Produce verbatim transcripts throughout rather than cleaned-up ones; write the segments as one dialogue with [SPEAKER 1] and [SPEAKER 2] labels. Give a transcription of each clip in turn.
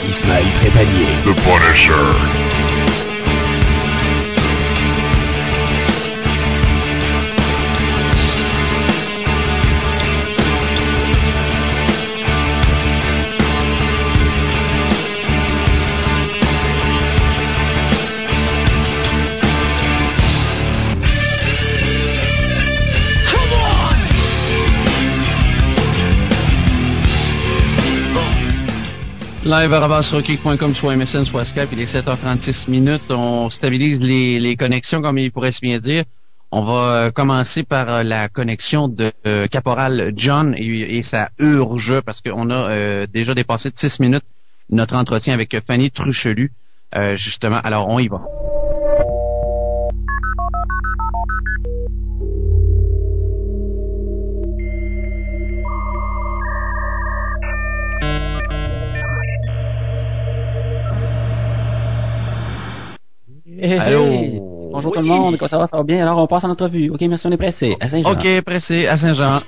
[SPEAKER 1] Ismaël Trépanier.
[SPEAKER 2] The Punisher.
[SPEAKER 3] Live à rabasse-rockig point com, soit M S N, soit Skype, il est sept heures trente-six minutes. On stabilise les, les connexions, comme il pourrait se bien dire. On va euh, commencer par euh, la connexion de euh, Caporal John et, et ça urge parce qu'on a euh, déjà dépassé de six minutes notre entretien avec Fanny Truchelu. Euh, justement, alors on y va.
[SPEAKER 4] Hey,
[SPEAKER 3] Allô?
[SPEAKER 4] hey. Bonjour oui. Tout le monde, comment ça va, ça va bien? Alors on passe à l'entrevue. Ok, merci, on est pressé. À Saint-Jean.
[SPEAKER 3] Ok, pressé, à Saint-Jean.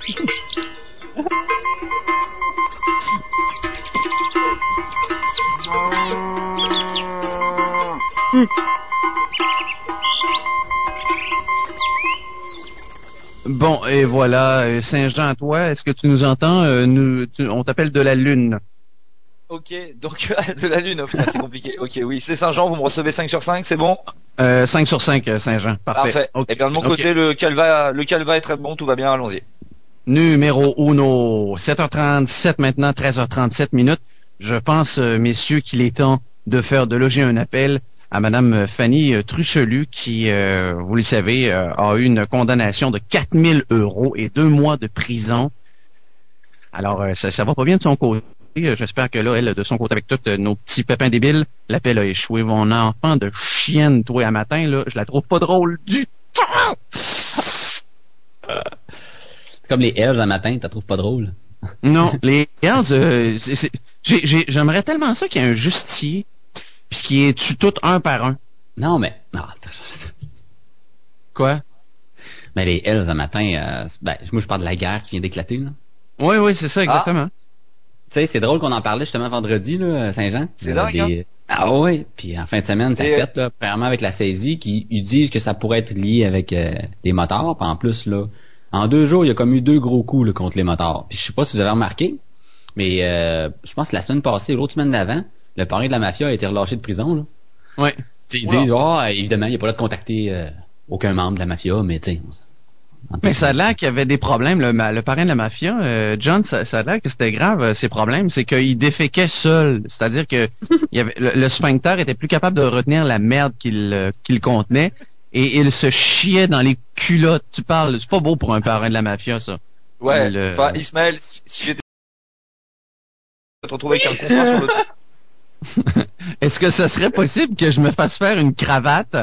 [SPEAKER 3] Bon, et voilà, Saint-Jean à toi, est-ce que tu nous entends? Euh, nous, tu, on t'appelle de la Lune.
[SPEAKER 5] Ok, donc de la Lune, c'est compliqué. Ok, oui, c'est Saint-Jean, vous me recevez cinq sur cinq, c'est bon?
[SPEAKER 3] euh, cinq sur cinq, Saint-Jean, parfait.
[SPEAKER 5] Parfait.
[SPEAKER 3] Okay.
[SPEAKER 5] Et bien de mon okay. côté, le calva, le calva est très bon, tout va bien, allons-y.
[SPEAKER 3] Numéro uno, sept heures trente-sept maintenant, treize heures trente-sept minutes. Je pense, euh, messieurs, qu'il est temps de faire, de loger un appel à Madame Fanny euh, Truchelu, qui, euh, vous le savez, euh, a eu une condamnation de quatre mille euros et deux mois de prison. Alors, euh, ça, ça va pas bien de son côté. J'espère que là, elle, de son côté, avec tous nos petits pépins débiles, l'appel a échoué. Mon enfant de chienne, toi, à matin, là, je la trouve pas drôle du tout.
[SPEAKER 4] C'est comme les Hells à matin, tu la trouves pas drôle?
[SPEAKER 3] Non, les Hells, euh, c'est, c'est, j'ai, j'ai, j'aimerais tellement ça qu'il y ait un justicier, puis qu'il les tue tous un par un.
[SPEAKER 4] Non, mais... Non.
[SPEAKER 3] Quoi?
[SPEAKER 4] Mais les Hells à matin, euh, ben, moi, je parle de la guerre qui vient d'éclater, là.
[SPEAKER 3] Oui, oui, c'est ça, exactement.
[SPEAKER 4] Ah. Tu sais, c'est drôle qu'on en parlait justement vendredi, là, à Saint-Jean.
[SPEAKER 5] C'est dingue, des... hein?
[SPEAKER 4] Ah oui, puis en fin de semaine, ça pète, là, premièrement avec la saisie, qui ils disent que ça pourrait être lié avec euh, les motards, puis en plus, là, en deux jours, il y a comme eu deux gros coups là, contre les motards. Puis je sais pas si vous avez remarqué, mais euh, je pense que la semaine passée, l'autre semaine d'avant, le parrain de la mafia a été relâché de prison, là.
[SPEAKER 3] Oui.
[SPEAKER 4] Ils disent, ah, oh, évidemment, il n'y a pas là de contacter euh, aucun membre de la mafia, mais tu sais...
[SPEAKER 3] Mais ça a l'air qu'il y avait des problèmes. Le, le parrain de la mafia, euh, John, ça, ça a l'air que c'était grave, euh, ces problèmes. C'est qu'il déféquait seul. C'est-à-dire que il y avait, le, le sphincter était plus capable de retenir la merde qu'il, euh, qu'il contenait. Et il se chiait dans les culottes. Tu parles, c'est pas beau pour un parrain de la mafia, ça.
[SPEAKER 5] Ouais, le... enfin, Ismaël, si, si j'étais... Je te retrouver avec un contrat sur le...
[SPEAKER 3] Est-ce que ça serait possible que je me fasse faire une cravate?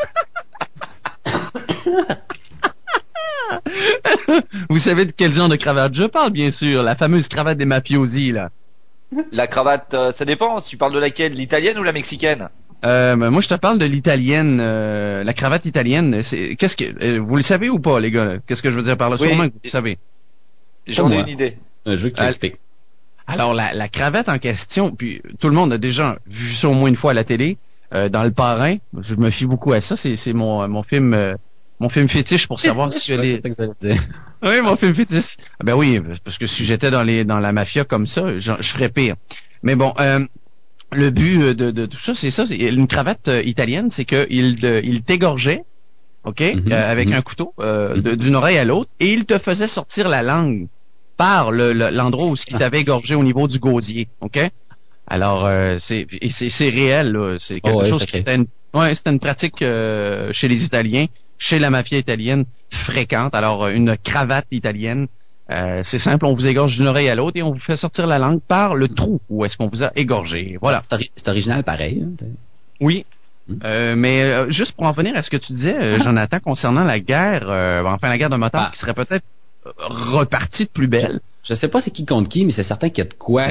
[SPEAKER 3] Vous savez de quel genre de cravate je parle, bien sûr. La fameuse cravate des mafiosi, là.
[SPEAKER 5] La cravate, euh, ça dépend. Tu parles de laquelle? L'italienne ou la mexicaine?
[SPEAKER 3] Euh, ben, moi, je te parle de l'italienne. Euh, la cravate italienne, c'est... Qu'est-ce que... Euh, vous le savez ou pas, les gars? Qu'est-ce que je veux dire par là?
[SPEAKER 5] Oui.
[SPEAKER 3] Sûrement que vous le savez.
[SPEAKER 5] J'en ai une idée.
[SPEAKER 4] Un jeu que tu expliques.
[SPEAKER 3] Alors, la, la cravate en question, puis tout le monde a déjà vu ça au moins une fois à la télé, euh, dans Le Parrain. Je me fie beaucoup à ça. C'est, c'est mon, mon film... Euh, Mon film fétiche pour savoir si je les...
[SPEAKER 4] C'est ça que ça veut dire.
[SPEAKER 3] Oui, mon film fétiche. Ben oui, parce que si j'étais dans les dans la mafia comme ça, je, je ferais pire. Mais bon, euh, le but de, de tout ça, c'est ça. C'est une cravate euh, italienne, c'est que il, de, il t'égorgeait, ok, mm-hmm. euh, avec mm-hmm. un couteau euh, de, d'une oreille à l'autre, et il te faisait sortir la langue par le, le, l'endroit où il t'avait égorgé au niveau du gosier, ok. Alors euh, c'est et c'est, c'est réel, là. C'est quelque oh, ouais, chose qui était une, ouais, c'était une pratique euh, chez les Italiens. Chez la mafia italienne fréquente. Alors, une cravate italienne, euh, c'est simple, on vous égorge d'une oreille à l'autre et on vous fait sortir la langue par le trou où est-ce qu'on vous a égorgé. Voilà.
[SPEAKER 4] C'est, ori- c'est original pareil. Hein,
[SPEAKER 3] oui. Hum. Euh, mais euh, juste pour en venir à ce que tu disais, euh, Jonathan, concernant la guerre, euh, enfin la guerre de motards, ah. qui serait peut-être repartie de plus belle.
[SPEAKER 4] Je, je sais pas c'est qui contre qui, mais c'est certain qu'il y a de quoi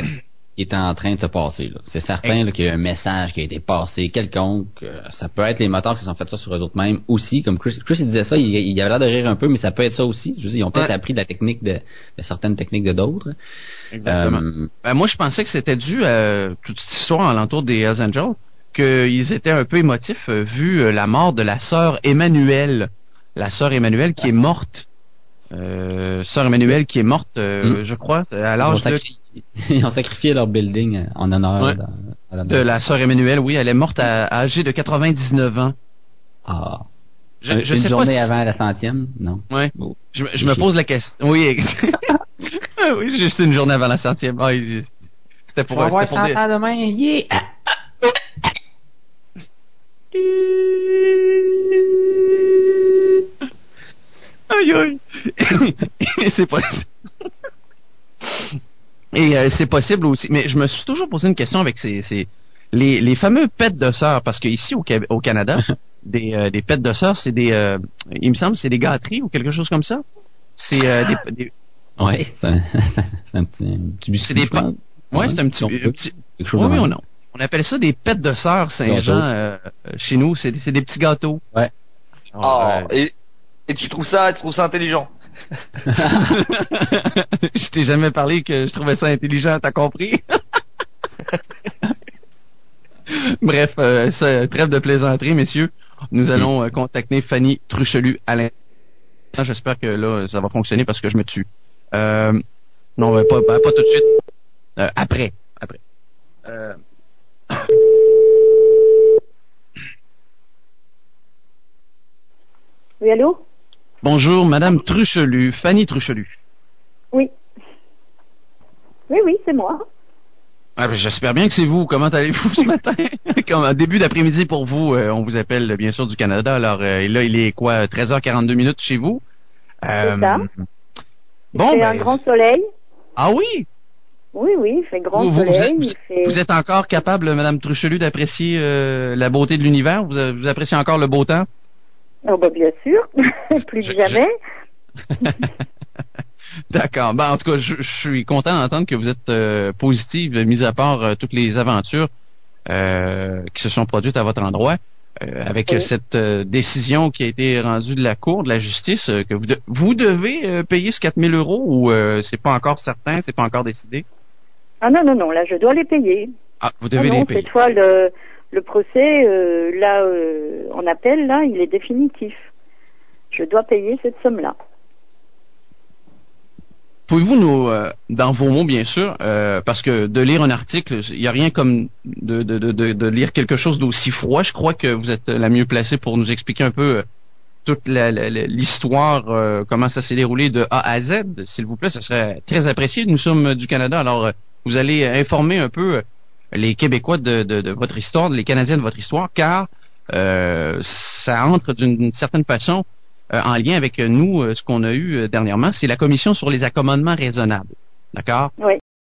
[SPEAKER 4] qui est en train de se passer. Là. C'est certain là, qu'il y a un message qui a été passé quelconque. Euh, ça peut être les moteurs qui se sont fait ça sur eux autres mêmes aussi. Comme Chris, Chris il disait ça, il, il avait l'air de rire un peu, mais ça peut être ça aussi. Je veux dire, ils ont peut-être ouais. appris de la technique de, de certaines techniques de d'autres.
[SPEAKER 3] Exactement. Euh, ben, moi, je pensais que c'était dû à toute cette histoire alentour des Hells Angels, qu'ils étaient un peu émotifs euh, vu euh, la mort de la sœur Emmanuelle. La sœur Emmanuelle qui est morte. Euh, sœur Emmanuelle qui est morte, euh, mm. je crois, à l'âge de...
[SPEAKER 4] Ils ont sacrifié leur building en honneur
[SPEAKER 3] ouais.
[SPEAKER 4] à la
[SPEAKER 3] de la sœur Emmanuelle, oui. Elle est morte à, à âgée de quatre-vingt-dix-neuf ans.
[SPEAKER 4] Ah.
[SPEAKER 3] Je,
[SPEAKER 4] une
[SPEAKER 3] je
[SPEAKER 4] une
[SPEAKER 3] sais
[SPEAKER 4] journée
[SPEAKER 3] pas si...
[SPEAKER 4] avant la centième, non?
[SPEAKER 3] Oui. Oh. Je, je me pose la question. Oui, oui, juste une journée avant la centième. Ah, c'était pour...
[SPEAKER 4] On va voir
[SPEAKER 3] cent
[SPEAKER 4] ans demain. Yeah!
[SPEAKER 3] Aïe aïe. C'est possible. Et euh, c'est possible aussi. Mais je me suis toujours posé une question avec ces, ces les, les fameux pets de sœurs, parce qu'ici au, au Canada, des, euh, des pets de sœurs, c'est des, euh, il me semble, c'est des gâteries ou quelque chose comme ça. C'est euh, des, des...
[SPEAKER 4] Ouais, c'est un, c'est un petit, un petit
[SPEAKER 3] c'est des pa... ouais, ouais, c'est un petit, un petit... quelque chose. Oui, oui, non. On appelle ça des pets de sœurs Saint-Jean euh, chez nous. C'est, c'est des petits gâteaux.
[SPEAKER 4] Ouais.
[SPEAKER 5] Oh, euh... et Et tu trouves ça, tu trouves ça intelligent?
[SPEAKER 3] Je t'ai jamais parlé que je trouvais ça intelligent, t'as compris? Bref, euh, ça, trêve de plaisanterie, messieurs. Nous allons euh, contacter Fanny Truchelu à l'instant. J'espère que là, ça va fonctionner parce que je me tue. Euh, non, pas, pas, pas tout de suite. Euh, après, après. Euh...
[SPEAKER 1] Oui, allô?
[SPEAKER 3] Bonjour, Madame Truchelu, Fanny Truchelu.
[SPEAKER 1] Oui. Oui, oui, c'est moi.
[SPEAKER 3] Ah, ben, j'espère bien que c'est vous. Comment allez-vous ce matin? Comme un début d'après-midi pour vous, euh, on vous appelle bien sûr du Canada. Alors euh, là, il est quoi, treize heures quarante-deux minutes chez vous?
[SPEAKER 1] Euh, c'est ça.
[SPEAKER 3] Bon,
[SPEAKER 1] il fait
[SPEAKER 3] ben,
[SPEAKER 1] un grand soleil.
[SPEAKER 3] Ah oui?
[SPEAKER 1] Oui, oui, il fait grand
[SPEAKER 3] vous, vous,
[SPEAKER 1] soleil.
[SPEAKER 3] Vous êtes,
[SPEAKER 1] il fait...
[SPEAKER 3] vous êtes encore capable, Madame Truchelu, d'apprécier euh, la beauté de l'univers? Vous, vous appréciez encore le beau temps?
[SPEAKER 1] Oh, bah, bien sûr. Plus que jamais.
[SPEAKER 3] Je... D'accord. Ben, en tout cas, je, je suis content d'entendre que vous êtes euh, positive, mis à part euh, toutes les aventures euh, qui se sont produites à votre endroit, euh, avec oui. cette euh, décision qui a été rendue de la Cour, de la justice, euh, que vous, de, vous devez euh, payer ce quatre mille euros ou euh, c'est pas encore certain, c'est pas encore décidé?
[SPEAKER 1] Ah non, non, non, là, je dois les payer.
[SPEAKER 3] Ah, vous devez
[SPEAKER 1] ah, non,
[SPEAKER 3] les payer.
[SPEAKER 1] Cette fois, le, le procès, euh, là, euh, en appel, là, il est définitif. Je dois payer cette somme-là.
[SPEAKER 3] Pouvez-vous nous, euh, dans vos mots bien sûr, euh, parce que de lire un article, il n'y a rien comme de, de, de, de lire quelque chose d'aussi froid. Je crois que vous êtes la mieux placée pour nous expliquer un peu euh, toute la, la, l'histoire, euh, comment ça s'est déroulé de A à Z. S'il vous plaît, ce serait très apprécié. Nous sommes du Canada, alors euh, vous allez informer un peu euh, les Québécois de, de, de votre histoire, les Canadiens de votre histoire, car euh, ça entre d'une certaine façon Euh, en lien avec euh, nous, euh, ce qu'on a eu euh, dernièrement, c'est la commission sur les accommodements raisonnables. D'accord?
[SPEAKER 1] Oui.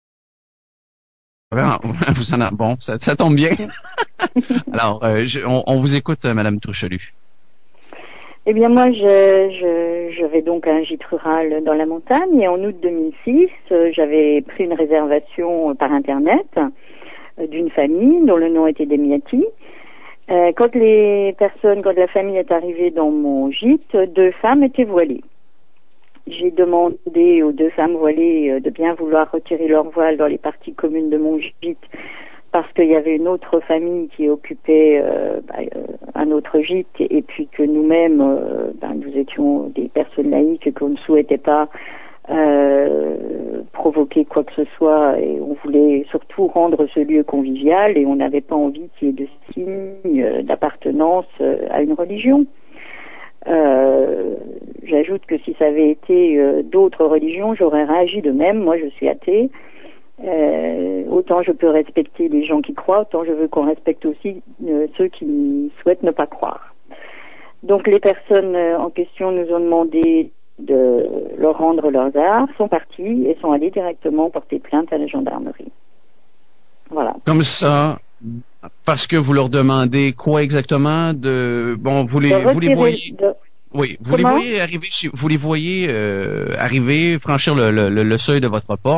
[SPEAKER 3] Vous en a... Bon, ça, ça tombe bien. Alors, euh, je, on, on vous écoute, euh, Madame Truchelu.
[SPEAKER 1] Eh bien, moi, je, je, je vais donc à un gîte rural dans la montagne et en août deux mille six, euh, j'avais pris une réservation par Internet euh, d'une famille dont le nom était Demiati. Euh, quand les personnes, quand la famille est arrivée dans mon gîte, deux femmes étaient voilées. J'ai demandé aux deux femmes voilées euh, de bien vouloir retirer leur voile dans les parties communes de mon gîte parce qu'il y avait une autre famille qui occupait euh, bah, euh, un autre gîte et, et puis que nous-mêmes, euh, bah, nous étions des personnes laïques et qu'on ne souhaitait pas Euh, provoquer quoi que ce soit et on voulait surtout rendre ce lieu convivial et on n'avait pas envie qu'il y ait de signes d'appartenance à une religion. Euh, j'ajoute que si ça avait été euh, d'autres religions, j'aurais réagi de même. Moi, je suis athée. Euh, autant je peux respecter les gens qui croient, autant je veux qu'on respecte aussi euh, ceux qui souhaitent ne pas croire. Donc les personnes euh, en question nous ont demandé de leur rendre leurs arts, sont partis et sont allés directement porter plainte à la gendarmerie. Voilà.
[SPEAKER 3] Comme ça, parce que vous leur demandez quoi exactement de bon, vous les vous les voyez
[SPEAKER 1] de...
[SPEAKER 3] oui, vous les voyez arriver chez, vous les voyez euh, arriver franchir le, le, le seuil de votre porte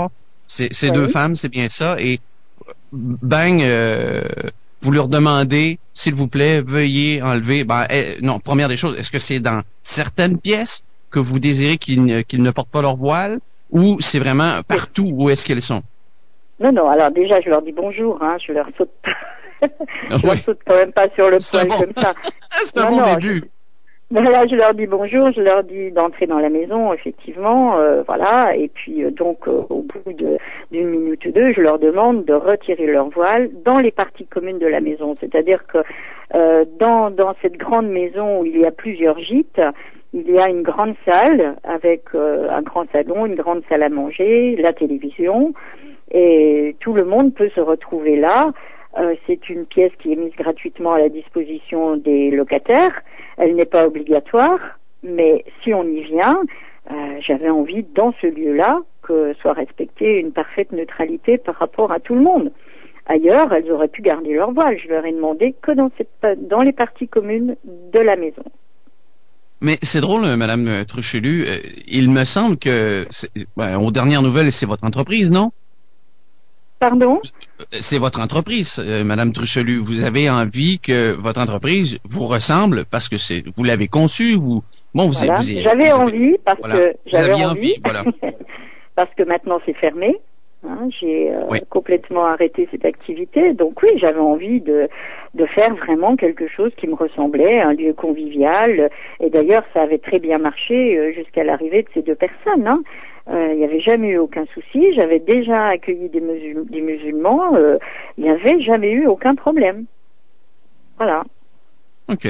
[SPEAKER 3] C'est, c'est
[SPEAKER 1] oui.
[SPEAKER 3] deux femmes, c'est bien ça. Et bang, euh, vous leur demandez, s'il vous plaît, veuillez enlever. Ben, eh, non, première des choses, est-ce que c'est dans certaines pièces que vous désirez qu'ils, qu'ils ne portent pas leur voile, ou c'est vraiment partout où est-ce qu'elles sont?
[SPEAKER 1] Non, non. Alors déjà, je leur dis bonjour. Hein, je leur saute pas. je
[SPEAKER 3] Oui.
[SPEAKER 1] leur saute quand même pas sur le
[SPEAKER 3] C'est
[SPEAKER 1] poil
[SPEAKER 3] un bon,
[SPEAKER 1] comme ça.
[SPEAKER 3] c'est un
[SPEAKER 1] Non,
[SPEAKER 3] bon
[SPEAKER 1] non,
[SPEAKER 3] début.
[SPEAKER 1] je- Voilà, je leur dis bonjour, je leur dis d'entrer dans la maison, effectivement, euh, voilà, et puis euh, donc euh, au bout de, d'une minute ou deux, je leur demande de retirer leur voile dans les parties communes de la maison, c'est-à-dire que euh, dans dans cette grande maison où il y a plusieurs gîtes, il y a une grande salle avec euh, un grand salon, une grande salle à manger, la télévision, et tout le monde peut se retrouver là. Euh, c'est une pièce qui est mise gratuitement à la disposition des locataires. Elle n'est pas obligatoire, mais si on y vient, euh, j'avais envie dans ce lieu-là que soit respectée une parfaite neutralité par rapport à tout le monde. Ailleurs, elles auraient pu garder leur voile. Je leur ai demandé que dans, cette, dans les parties communes de la maison.
[SPEAKER 3] Mais c'est drôle, euh, Madame Truchelu. euh, il me semble que, c'est, ben, aux dernières nouvelles, c'est votre entreprise, non?
[SPEAKER 1] Pardon?
[SPEAKER 3] C'est votre entreprise, euh, Madame Truchelu. Vous avez envie que votre entreprise vous ressemble parce que c'est, vous l'avez conçue, vous. Bon, vous,
[SPEAKER 1] Voilà.
[SPEAKER 3] vous, vous
[SPEAKER 1] J'avais
[SPEAKER 3] vous avez-
[SPEAKER 1] envie parce
[SPEAKER 3] voilà.
[SPEAKER 1] que
[SPEAKER 3] Vous
[SPEAKER 1] j'avais
[SPEAKER 3] aviez
[SPEAKER 1] envie,
[SPEAKER 3] envie, voilà.
[SPEAKER 1] parce que maintenant c'est fermé. Hein, j'ai euh,
[SPEAKER 3] Oui.
[SPEAKER 1] complètement arrêté cette activité, donc oui, j'avais envie de de faire vraiment quelque chose qui me ressemblait, un lieu convivial. Et d'ailleurs, ça avait très bien marché euh, jusqu'à l'arrivée de ces deux personnes. Hein. Euh, il n'y avait jamais eu aucun souci. J'avais déjà accueilli des, musul- des musulmans. euh, Il n'y avait jamais eu aucun problème. Voilà.
[SPEAKER 3] OK.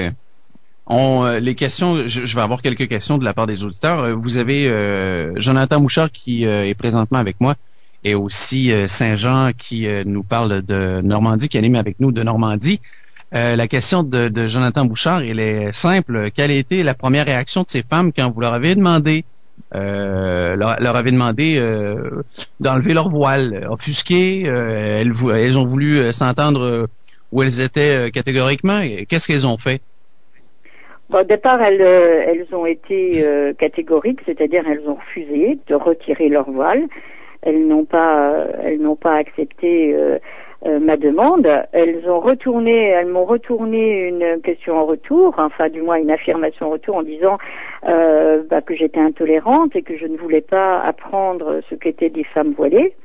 [SPEAKER 3] On, euh, les questions, je, je vais avoir quelques questions de la part des auditeurs. Euh, Vous avez euh, Jonathan Mouchard qui euh, est présentement avec moi et aussi euh, Saint-Jean qui euh, nous parle de Normandie, qui anime avec nous de Normandie. Euh, la question de, de Jonathan Bouchard, elle est simple. Quelle a été la première réaction de ces femmes quand vous leur avez demandé, euh, leur, leur avez demandé euh, d'enlever leur voile, offusqué, euh, elles, vou- elles ont voulu euh, s'entendre euh, où elles étaient euh, catégoriquement. Et qu'est-ce qu'elles ont fait?
[SPEAKER 1] Bon, au départ, elles, euh, elles ont été euh, catégoriques, c'est-à-dire elles ont refusé de retirer leur voile. Elles n'ont pas, euh, elles n'ont pas accepté euh, euh, ma demande. Elles ont retourné, elles m'ont retourné une question en retour, enfin du moins une affirmation en retour en disant euh, bah, que j'étais intolérante et que je ne voulais pas apprendre ce qu'étaient des femmes voilées.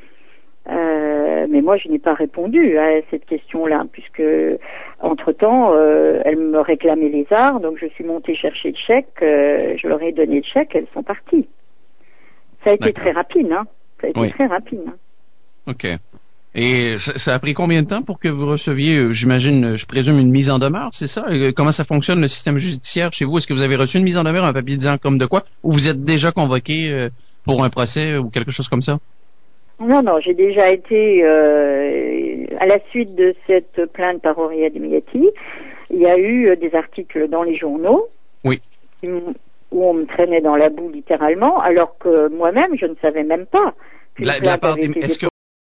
[SPEAKER 1] Euh, mais moi, je n'ai pas répondu à cette question-là, puisque entre-temps, euh, elles me réclamaient les arts, donc je suis montée chercher le chèque, euh, je leur ai donné le chèque, elles sont parties. Ça a été
[SPEAKER 3] D'accord.
[SPEAKER 1] très rapide, hein. Ça a été
[SPEAKER 3] Oui.
[SPEAKER 1] très rapide. Hein.
[SPEAKER 3] OK. Et ça, ça a pris combien de temps pour que vous receviez, euh, j'imagine, je présume, une mise en demeure, c'est ça? Euh, Comment ça fonctionne, le système judiciaire chez vous? Est-ce que vous avez reçu une mise en demeure, un papier disant comme de quoi? Ou vous êtes déjà convoqué euh, pour un procès ou quelque chose comme ça?
[SPEAKER 1] Non, non, j'ai déjà été, euh, à la suite de cette plainte par Auréa Demiati, il y a eu euh, des articles dans les journaux.
[SPEAKER 3] Oui.
[SPEAKER 1] qui m- où on me traînait dans la boue littéralement, alors que moi-même, je ne savais même pas qu'une
[SPEAKER 3] De la, de la
[SPEAKER 1] plainte
[SPEAKER 3] part
[SPEAKER 1] avait
[SPEAKER 3] des,
[SPEAKER 1] été
[SPEAKER 3] est-ce que
[SPEAKER 1] déposée.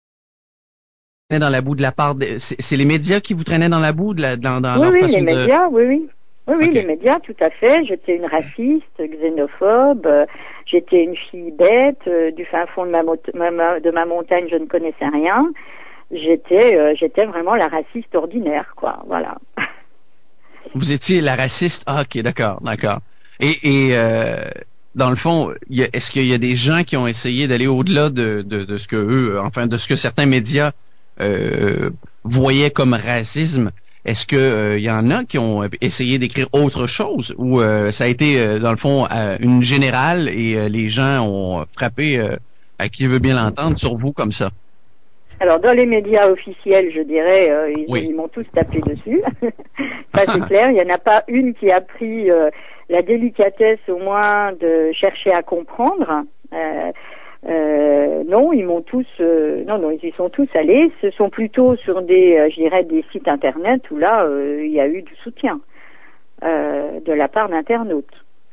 [SPEAKER 3] vous traînez dans la boue de la part des, c'est, c'est les médias qui vous traînaient dans la boue, de la, dans, dans
[SPEAKER 1] Oui,
[SPEAKER 3] leur
[SPEAKER 1] oui,
[SPEAKER 3] façon
[SPEAKER 1] les
[SPEAKER 3] de...
[SPEAKER 1] médias, oui, oui. Oui, oui,
[SPEAKER 3] Ok.
[SPEAKER 1] les médias, tout à fait. J'étais une raciste, xénophobe, euh, j'étais une fille bête, euh, du fin fond de ma, mot- ma- ma- de ma montagne, je ne connaissais rien. J'étais, euh, j'étais vraiment la raciste ordinaire, quoi, voilà.
[SPEAKER 3] Vous étiez la raciste. Ah, ok, d'accord, d'accord. Et, et euh, dans le fond, il y a- est-ce qu'il y a des gens qui ont essayé d'aller au-delà de, de, de ce que eux, enfin, de ce que certains médias euh, voyaient comme racisme? Est-ce que euh, il y en a qui ont essayé d'écrire autre chose, ou euh, ça a été euh, dans le fond euh, une générale et euh, les gens ont frappé, euh, à qui veut bien l'entendre, sur vous comme ça?
[SPEAKER 1] Alors, dans les médias officiels, je dirais, euh, ils,
[SPEAKER 3] Oui.
[SPEAKER 1] ils m'ont tous tapé dessus. Ça, c'est clair. Il n'y en a pas une qui a pris euh, la délicatesse, au moins, de chercher à comprendre. Euh, euh, non, ils m'ont tous... Euh, non, non, ils y sont tous allés. Ce sont plutôt sur des, euh, je dirais, des sites Internet où là, euh, il y a eu du soutien euh, de la part d'internautes.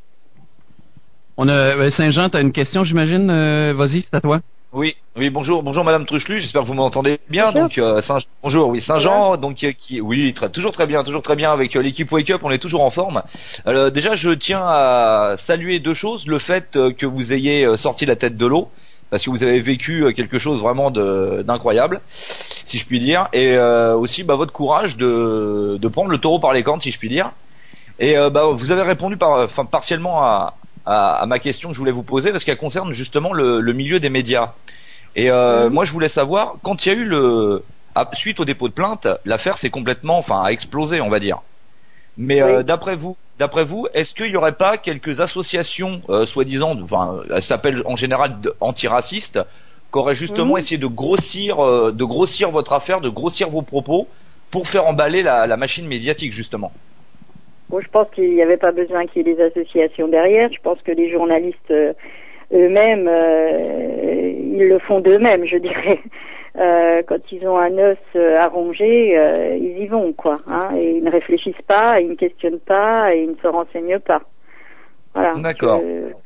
[SPEAKER 3] On a euh, Saint-Jean, t'as une question, j'imagine. Euh, vas-y, c'est à toi.
[SPEAKER 5] Oui, oui, bonjour, bonjour Madame Truchelu, j'espère que vous m'entendez bien.
[SPEAKER 1] Bonjour.
[SPEAKER 5] Donc euh, Saint, bonjour, oui, Saint-Jean, donc euh, qui, oui, très, toujours très bien, toujours très bien avec euh, l'équipe Wake Up, on est toujours en forme. Euh, déjà, je tiens à saluer deux choses, le fait euh, que vous ayez euh, sorti la tête de l'eau, parce que vous avez vécu quelque chose vraiment de, d'incroyable, si je puis dire, et euh, aussi bah, votre courage de, de prendre le taureau par les cornes, si je puis dire. Et euh, bah, vous avez répondu par, enfin, partiellement à, à, à ma question que je voulais vous poser, parce qu'elle concerne justement le, le milieu des médias. Et euh, mmh. moi, je voulais savoir, quand il y a eu le, suite au dépôt de plainte, l'affaire s'est complètement, enfin, a explosé, on va dire. Mais oui. euh, d'après vous, d'après vous, est-ce qu'il n'y aurait pas quelques associations, euh, soi-disant, enfin, elles s'appellent en général antiracistes, qui auraient justement mmh. essayé de grossir, euh, de grossir votre affaire, de grossir vos propos, pour faire emballer la, la machine médiatique, justement?
[SPEAKER 1] Bon, je pense qu'il n'y avait pas besoin qu'il y ait des associations derrière. Je pense que les journalistes euh, eux-mêmes, euh, ils le font d'eux-mêmes, je dirais. Euh, quand ils ont un os à ronger, euh, ils y vont, quoi. Hein, et ils ne réfléchissent pas, ils ne questionnent pas, et ils ne se renseignent pas. Voilà.
[SPEAKER 5] D'accord.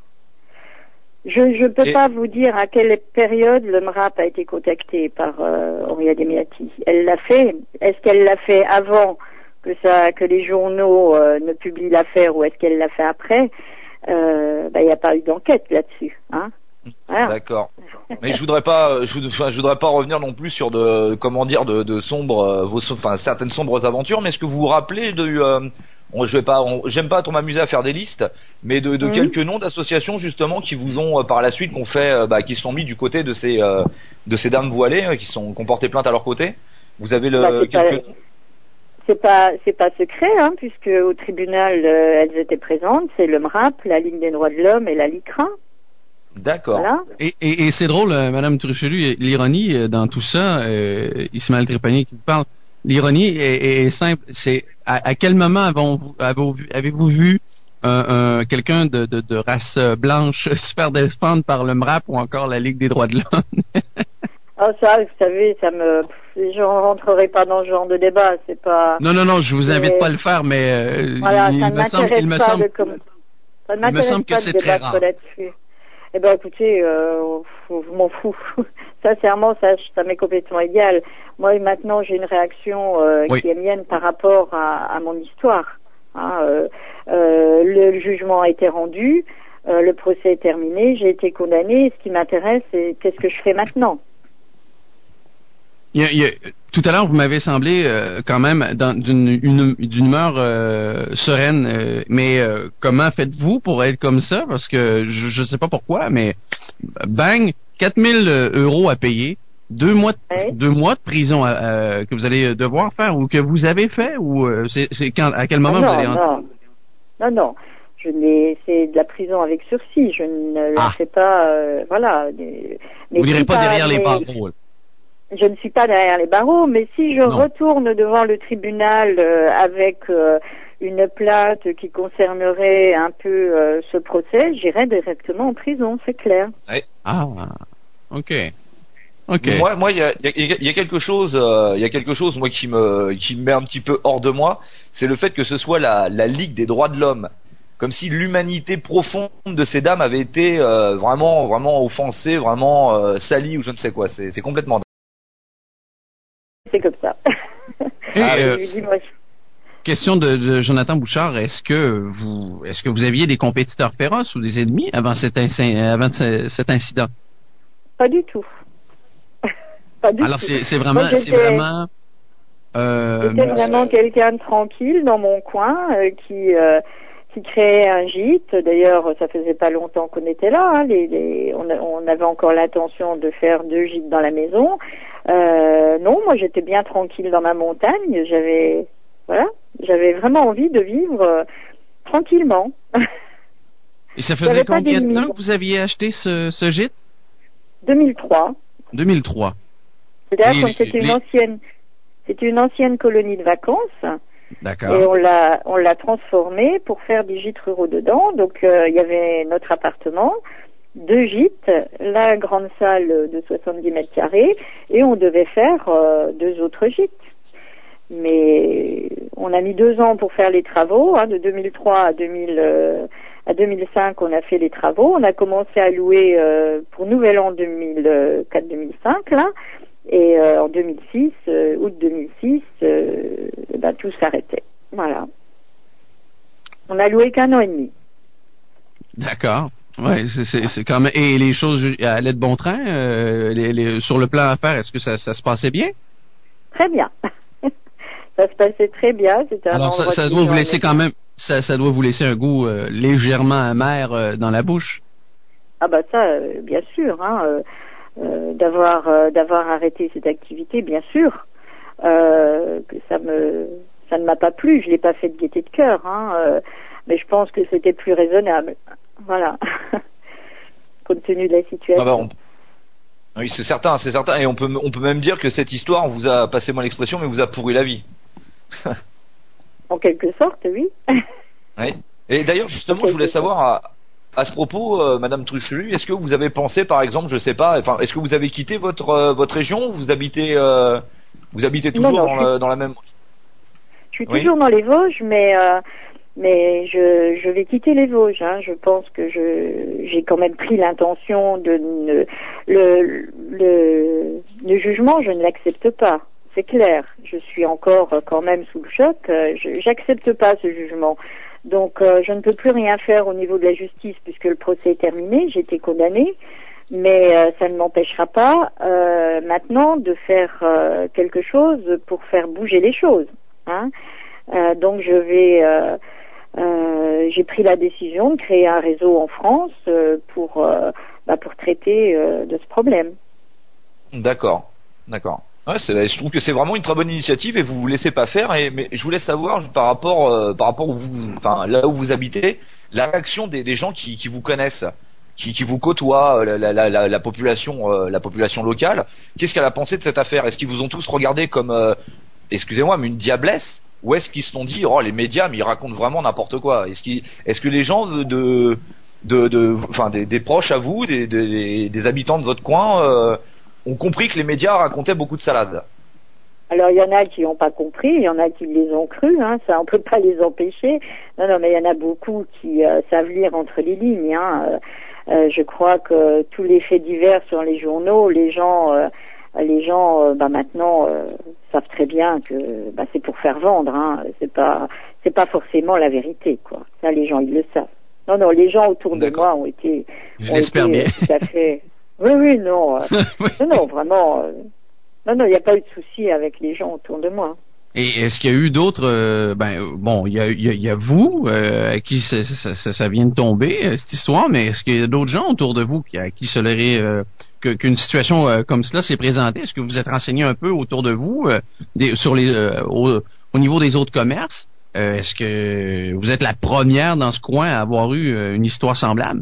[SPEAKER 1] Je ne peux et... pas vous dire à quelle période le M R A P a été contacté par euh, Henri Adémiati. Elle l'a fait. Est-ce qu'elle l'a fait avant que ça, que les journaux euh, ne publient l'affaire, ou est-ce qu'elle l'a fait après? Euh, bah, il n'y a pas eu d'enquête là-dessus, hein. Voilà.
[SPEAKER 5] D'accord. Mais je voudrais pas, je, je voudrais pas revenir non plus sur de, comment dire, de, de sombres, vos, enfin certaines sombres aventures. Mais est-ce que vous vous rappelez de, euh, on, je vais pas, on, j'aime pas trop m'amuser à faire des listes, mais de, de mmh. quelques noms d'associations justement qui vous ont euh, par la suite, qu'on fait, euh, bah, qui se sont mis du côté de ces, euh, de ces dames voilées, euh, qui sont, qui ont porté plainte à leur côté. Vous avez le
[SPEAKER 1] bah,
[SPEAKER 5] quelques
[SPEAKER 1] noms. C'est pas, c'est pas secret, hein, puisque au tribunal euh, elles étaient présentes. C'est le M R A P, la Ligue des droits de l'homme et la LICRA.
[SPEAKER 5] D'accord.
[SPEAKER 1] Voilà.
[SPEAKER 3] Et, et, et c'est drôle, euh, Madame Truchelu, l'ironie euh, dans tout ça, euh, Ismaël Trépanier qui vous parle, l'ironie est, est simple. C'est à, à quel moment avez-vous, avez-vous vu, avez-vous vu euh, euh, quelqu'un de, de, de race blanche se faire défendre par le M R A P ou encore la Ligue des droits de l'homme?
[SPEAKER 1] Ah, ça, vous savez, ça me, je rentrerai pas dans ce genre de débat. C'est pas.
[SPEAKER 3] Non, non, non, je vous invite mais... pas à le faire, mais euh,
[SPEAKER 1] voilà,
[SPEAKER 3] il,
[SPEAKER 1] ça
[SPEAKER 3] il me semble, il me
[SPEAKER 1] pas
[SPEAKER 3] semble,
[SPEAKER 1] de com... ça
[SPEAKER 3] il me semble que
[SPEAKER 1] pas
[SPEAKER 3] c'est
[SPEAKER 1] de
[SPEAKER 3] très rare.
[SPEAKER 1] là-dessus. Eh ben, écoutez, euh, je m'en fous. Sincèrement, ça, ça m'est complètement égal. Moi, maintenant, j'ai une réaction euh, oui. qui est mienne par rapport à, à mon histoire. Hein, euh, euh, le, le jugement a été rendu, euh, le procès est terminé, j'ai été condamnée. Ce qui m'intéresse, c'est qu'est-ce que je fais maintenant.
[SPEAKER 3] Il y a, il y a, tout à l'heure, vous m'avez semblé euh, quand même dans, d'une, une, d'une humeur euh, sereine. Euh, mais euh, comment faites-vous pour être comme ça? Parce que je ne sais pas pourquoi, mais bang, quatre mille euros à payer, deux mois, de, ouais. deux mois de prison à, à, que vous allez devoir faire ou que vous avez fait, ou euh, c'est, c'est quand, à quel moment
[SPEAKER 1] ah non,
[SPEAKER 3] vous allez en...
[SPEAKER 1] Non, non, non. Je n'ai, c'est de la prison avec sursis. Je ne la
[SPEAKER 3] ah.
[SPEAKER 1] fais pas. Euh, voilà. Mais
[SPEAKER 3] vous n'irez pas derrière
[SPEAKER 1] mais...
[SPEAKER 3] les barreaux.
[SPEAKER 1] Je ne suis pas derrière les barreaux, mais si je
[SPEAKER 3] non.
[SPEAKER 1] retourne devant le tribunal euh, avec euh, une plainte qui concernerait un peu euh, ce procès, j'irai directement en prison, c'est clair.
[SPEAKER 5] Ouais.
[SPEAKER 3] Ah, ok. Ok.
[SPEAKER 5] Moi, moi, il y a, y, y a quelque chose, il euh, y a quelque chose, moi, qui me, qui me met un petit peu hors de moi, c'est le fait que ce soit la, la Ligue des droits de l'homme. Comme si l'humanité profonde de ces dames avait été euh, vraiment, vraiment offensée, vraiment euh, salie ou je ne sais quoi. C'est, c'est complètement.
[SPEAKER 1] C'est comme ça.
[SPEAKER 3] Et, euh, dis, moi, je... Question de, de Jonathan Bouchard, est-ce que vous est-ce que vous aviez des compétiteurs féroces ou des ennemis avant cet, inc- avant ce, cet incident?
[SPEAKER 1] Pas du tout. Pas du
[SPEAKER 3] Alors
[SPEAKER 1] tout.
[SPEAKER 3] c'est, c'est vraiment
[SPEAKER 1] moi,
[SPEAKER 3] c'est vraiment
[SPEAKER 1] euh, j'étais vraiment quelqu'un de tranquille dans mon coin euh, qui euh, qui créait un gîte. D'ailleurs, ça faisait pas longtemps qu'on était là. Hein. Les, les, on, a, on avait encore l'intention de faire deux gîtes dans la maison. Euh, non, moi j'étais bien tranquille dans ma montagne. J'avais, voilà, j'avais vraiment envie de vivre euh, tranquillement.
[SPEAKER 3] Et ça faisait combien de temps que vous aviez acheté ce, ce gîte?
[SPEAKER 1] deux mille trois.
[SPEAKER 3] deux mille trois.
[SPEAKER 1] C'est-à-dire que c'était une ancienne, c'était une ancienne colonie de vacances.
[SPEAKER 3] D'accord.
[SPEAKER 1] Et on l'a, on l'a transformé pour faire des gîtes ruraux dedans. Donc euh, il y avait notre appartement, deux gîtes, la grande salle de soixante-dix mètres carrés, et on devait faire euh, deux autres gîtes. Mais on a mis deux ans pour faire les travaux, hein, de deux mille trois à deux mille euh, à deux mille cinq, on a fait les travaux. On a commencé à louer euh, pour Nouvel An deux mille quatre deux mille cinq là. Et euh, en deux mille six, euh, août deux mille six, euh, ben, tout s'arrêtait. Voilà. On a loué qu'un an et demi.
[SPEAKER 3] D'accord. Ouais, c'est, c'est, c'est quand même. Et les choses allaient de bon train, euh, les, les, sur le plan affaires, est-ce que ça, ça se passait bien?
[SPEAKER 1] Très bien. Ça se passait très bien. C'était un
[SPEAKER 3] Alors ça, ça doit vous laisser quand même, ça, ça doit vous laisser un goût euh, légèrement amer euh, dans la bouche.
[SPEAKER 1] Ah bah ça, euh, bien sûr, hein, euh, euh, d'avoir euh, d'avoir arrêté cette activité, bien sûr. Euh, que ça me ça ne m'a pas plu. Je l'ai pas fait de gaieté de cœur, hein, euh, mais je pense que c'était plus raisonnable. Voilà. Compte tenu de la situation.
[SPEAKER 5] Ah bah on... Oui, c'est certain, c'est certain, et on peut on peut même dire que cette histoire vous a, passez-moi l'expression, mais vous a pourri la vie.
[SPEAKER 1] En quelque sorte, oui.
[SPEAKER 5] Oui. Et d'ailleurs, justement, je voulais savoir à, à ce propos, euh, Madame Truchelu, est-ce que vous avez pensé, par exemple, je sais pas, enfin, est-ce que vous avez quitté votre euh, votre région ou vous habitez euh, vous habitez toujours
[SPEAKER 1] non, non,
[SPEAKER 5] dans,
[SPEAKER 1] je suis,
[SPEAKER 5] le, dans la même.
[SPEAKER 1] Je suis
[SPEAKER 5] oui.
[SPEAKER 1] toujours dans les Vosges, mais euh, mais je je vais quitter les Vosges. Hein. Je pense que je j'ai quand même pris l'intention de ne, le le le jugement, je ne l'accepte pas. C'est clair, je suis encore quand même sous le choc, je, j'accepte pas ce jugement. Donc euh, je ne peux plus rien faire au niveau de la justice puisque le procès est terminé, j'ai été condamnée, mais euh, ça ne m'empêchera pas euh, maintenant de faire euh, quelque chose pour faire bouger les choses. Hein. Euh, donc je vais, euh, euh, j'ai pris la décision de créer un réseau en France euh, pour euh, bah, pour traiter euh, de ce problème.
[SPEAKER 5] D'accord, d'accord. Ouais, c'est, je trouve que c'est vraiment une très bonne initiative et vous vous laissez pas faire. Et mais je voulais savoir par rapport, euh, par rapport où vous, enfin là où vous habitez, la réaction des, des gens qui, qui vous connaissent, qui, qui vous côtoient, la, la, la, la population, euh, la population locale. Qu'est-ce qu'elle a pensé de cette affaire? Est-ce qu'ils vous ont tous regardé comme, euh, excusez-moi, mais une diablesse? Ou est-ce qu'ils se sont dit, oh les médias, mais ils racontent vraiment n'importe quoi? Est-ce qu'ils, est-ce que les gens de, de, de, de enfin des, des proches à vous, des, des, des habitants de votre coin euh, ont compris que les médias racontaient beaucoup de salades?
[SPEAKER 1] Alors il y en a qui n'ont pas compris, il y en a qui les ont crus, hein, ça on peut pas les empêcher. Non, non, mais il y en a beaucoup qui euh, savent lire entre les lignes. Hein. Euh, euh, je crois que tous les faits divers sur les journaux, les gens, euh, les gens, euh, bah maintenant euh, savent très bien que bah, c'est pour faire vendre. Hein. C'est pas, c'est pas forcément la vérité, quoi. Ça, les gens ils le savent. Non, non, les gens autour
[SPEAKER 5] D'accord.
[SPEAKER 1] de moi ont été,
[SPEAKER 3] Je
[SPEAKER 1] ont
[SPEAKER 3] l'espère
[SPEAKER 1] été
[SPEAKER 3] bien.
[SPEAKER 1] euh, tout à fait. Oui, oui, non, euh,
[SPEAKER 3] Oui.
[SPEAKER 1] non, non, vraiment. Euh, Non, non, il n'y a pas eu de souci avec les gens autour de moi.
[SPEAKER 3] Et est-ce qu'il y a eu d'autres euh, ben bon, il y a, il y a, il y a vous euh, à qui ça, ça, ça, ça vient de tomber euh, cette histoire, mais est-ce qu'il y a d'autres gens autour de vous qui à qui cela euh, que, qu'une situation euh, comme cela s'est présentée? Est-ce que vous êtes renseigné un peu autour de vous euh, des, sur les euh, au, au niveau des autres commerces? Euh, est-ce que vous êtes la première dans ce coin à avoir eu euh, une histoire semblable?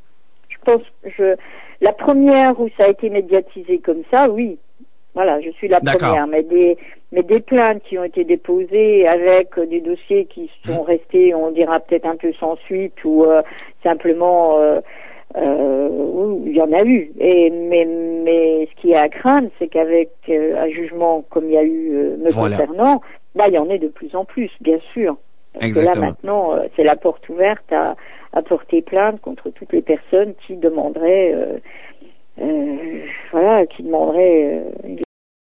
[SPEAKER 1] Je pense, je la première où ça a été médiatisé comme ça, oui. Voilà, je suis la
[SPEAKER 3] D'accord.
[SPEAKER 1] première, mais des mais des plaintes qui ont été déposées avec euh, des dossiers qui sont restés, on dira peut-être un peu sans suite ou euh, simplement, euh, euh, oui, il y en a eu. Et mais mais ce qui est à craindre, c'est qu'avec euh, un jugement comme il y a eu euh, me
[SPEAKER 3] Voilà.
[SPEAKER 1] concernant, là il y en a de plus en plus, bien sûr. Parce que là
[SPEAKER 3] Exactement.
[SPEAKER 1] maintenant, euh, c'est la porte ouverte à, à porter plainte contre toutes les personnes qui demanderaient, euh, euh, voilà, qui demanderaient. Euh,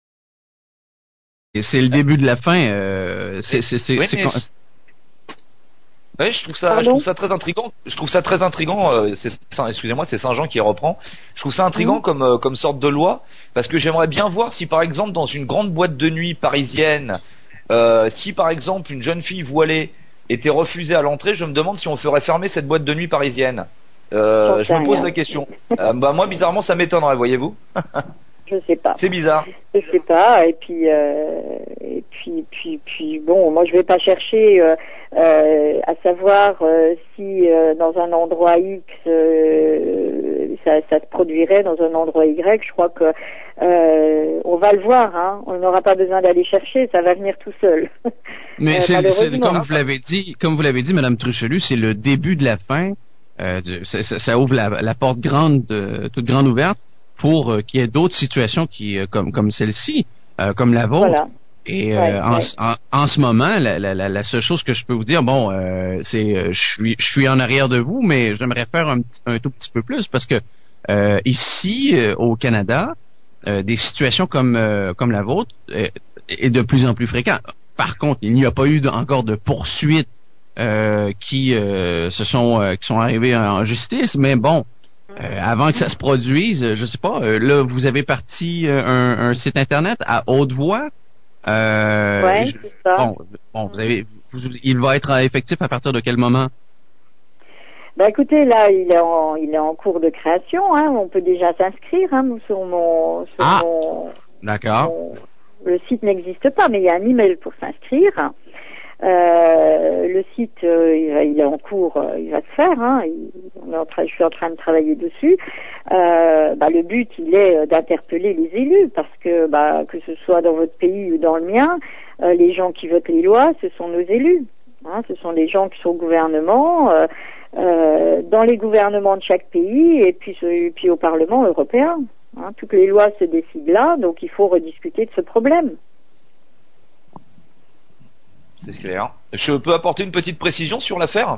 [SPEAKER 3] Et c'est le début de la fin. Euh, c'est, c'est, c'est,
[SPEAKER 5] Oui,
[SPEAKER 3] c'est
[SPEAKER 5] mais
[SPEAKER 3] con-
[SPEAKER 5] c'est- Ouais, je trouve ça,
[SPEAKER 1] Pardon
[SPEAKER 5] je trouve ça très intriguant. Je trouve ça très intriguant. Euh, c'est, Saint- excusez-moi, c'est Saint-Jean qui reprend. Je trouve ça intriguant
[SPEAKER 1] Mhm.
[SPEAKER 5] comme euh, comme sorte de loi parce que j'aimerais bien voir si par exemple dans une grande boîte de nuit parisienne, euh, si par exemple une jeune fille voilée était refusée à l'entrée, je me demande si on ferait fermer cette boîte de nuit parisienne. Euh,
[SPEAKER 1] J'en
[SPEAKER 5] je
[SPEAKER 1] sais
[SPEAKER 5] me pose
[SPEAKER 1] rien.
[SPEAKER 5] la question. Euh, bah moi bizarrement ça m'étonnerait, voyez-vous.
[SPEAKER 1] je sais pas.
[SPEAKER 5] C'est bizarre.
[SPEAKER 1] Je sais pas. Et puis, euh, et puis, puis, puis, bon, moi, je vais pas chercher euh, euh, à savoir euh, si euh, dans un endroit X, euh, ça, ça se produirait dans un endroit Y. Je crois que euh, on va le voir. Hein. On n'aura pas besoin d'aller chercher. Ça va venir tout seul.
[SPEAKER 3] Mais
[SPEAKER 1] Euh,
[SPEAKER 3] c'est, c'est-
[SPEAKER 1] malheureusement.
[SPEAKER 3] comme vous l'avez dit, comme vous l'avez dit, Madame Truchelu, c'est le début de la fin. Euh, du- ça, ça- ça ouvre la, la porte grande, euh, toute grande ouverte, pour euh, qu'il y ait d'autres situations qui, euh, comme comme celle-ci, euh, comme la vôtre.
[SPEAKER 1] Voilà.
[SPEAKER 3] Et euh,
[SPEAKER 1] Ouais,
[SPEAKER 3] en,
[SPEAKER 1] ouais.
[SPEAKER 3] en, en ce moment, la, la, la, la seule chose que je peux vous dire, bon, euh, c'est, euh, je suis, je suis en arrière de vous, mais j'aimerais faire un, petit- un tout petit peu plus parce que euh, ici, euh, au Canada, euh, des situations comme euh, comme la vôtre euh, est de plus en plus fréquent. Par contre, il n'y a pas eu de- encore de poursuite euh, qui euh, se sont euh, qui sont arrivés en justice, mais bon, euh, avant que ça se produise, je sais pas, euh, là vous avez parti euh, un, un site internet à haute voix. Euh,
[SPEAKER 1] ouais,
[SPEAKER 3] je,
[SPEAKER 1] c'est ça.
[SPEAKER 3] Bon, bon, vous avez, vous, il va être effectif à partir de quel moment?
[SPEAKER 1] Bah écoutez, là, il est en, il est en cours de création. Hein. On peut déjà s'inscrire hein, sur mon, sur
[SPEAKER 3] Ah,
[SPEAKER 1] mon,
[SPEAKER 3] d'accord.
[SPEAKER 1] mon- le site n'existe pas, mais il y a un email pour s'inscrire. Euh, le site, euh, il, va- il est en cours, euh, il va se faire. Hein. Il- on est en train, je suis en train de travailler dessus. Euh, bah, le but, il est euh, d'interpeller les élus, parce que, bah, que ce soit dans votre pays ou dans le mien, euh, les gens qui votent les lois, ce sont nos élus. Hein. Ce sont les gens qui sont au gouvernement. Euh, Euh, dans les gouvernements de chaque pays et puis, et puis au Parlement européen. Hein, toutes les lois se décident là, donc il faut rediscuter de ce problème.
[SPEAKER 5] C'est clair. Je peux apporter une petite précision sur l'affaire?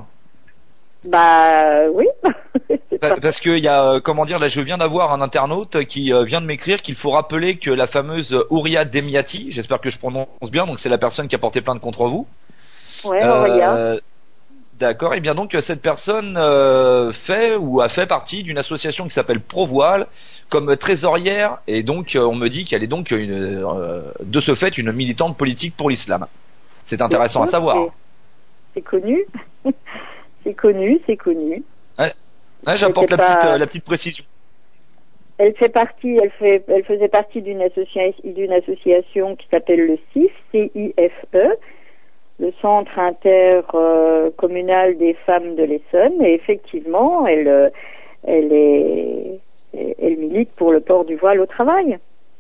[SPEAKER 1] Bah oui.
[SPEAKER 5] Pa- Parce que il y a, euh, comment dire, là je viens d'avoir un internaute qui euh, vient de m'écrire qu'il faut rappeler que la fameuse Ouria Demiati, j'espère que je prononce bien, donc c'est la personne qui a porté plainte contre vous.
[SPEAKER 1] Ouais, Auria.
[SPEAKER 5] Euh, D'accord, et bien donc cette personne euh, fait ou a fait partie d'une association qui s'appelle Provoile comme trésorière, et donc euh, on me dit qu'elle est donc une, euh, de ce fait une militante politique pour l'islam. C'est intéressant à savoir.
[SPEAKER 1] C'est- C'est connu. C'est connu, c'est connu.
[SPEAKER 5] Ouais, ouais, j'apporte la
[SPEAKER 1] C'était pas-
[SPEAKER 5] petite, euh, la petite précision.
[SPEAKER 1] Elle fait partie, elle fait, elle faisait partie d'une association, d'une association qui s'appelle le C I F, C I F E, le Centre intercommunal des femmes de l'Essonne, et effectivement, elle, euh, elle est, elle milite pour le port du voile au travail.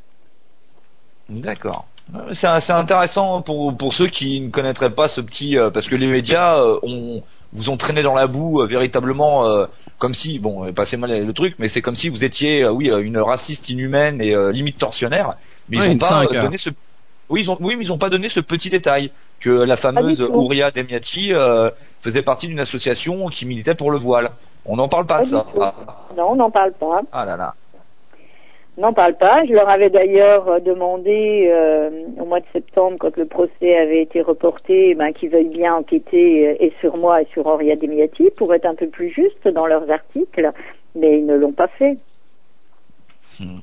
[SPEAKER 5] D'accord. Euh, C'est c'est intéressant pour pour ceux qui ne connaîtraient pas ce petit, euh, parce que les médias euh, ont vous ont traîné dans la boue euh, véritablement, euh, comme si, bon, euh, passez-moi le le truc, mais c'est comme si vous étiez, euh, oui, euh, une raciste inhumaine et euh, limite tortionnaire, mais
[SPEAKER 3] Ouais,
[SPEAKER 5] ils
[SPEAKER 3] une
[SPEAKER 5] n'ont pas
[SPEAKER 3] cinq
[SPEAKER 5] euh,
[SPEAKER 3] heures.
[SPEAKER 5] donné ce, oui, ils ont, oui, mais ils ont pas donné ce petit détail que la fameuse
[SPEAKER 1] tout.
[SPEAKER 5] Ouria Demiati euh, faisait partie d'une association qui militait pour le voile. On n'en parle pas,
[SPEAKER 1] Pas
[SPEAKER 5] de ça.
[SPEAKER 1] du tout. Non, on n'en parle pas.
[SPEAKER 5] Ah là là.
[SPEAKER 1] On n'en parle pas. Je leur avais d'ailleurs euh, demandé euh, au mois de septembre, quand le procès avait été reporté, ben, qu'ils veuillent bien enquêter euh, et sur moi et sur Auria Demiati pour être un peu plus juste dans leurs articles, mais ils ne l'ont pas fait.
[SPEAKER 5] Hmm.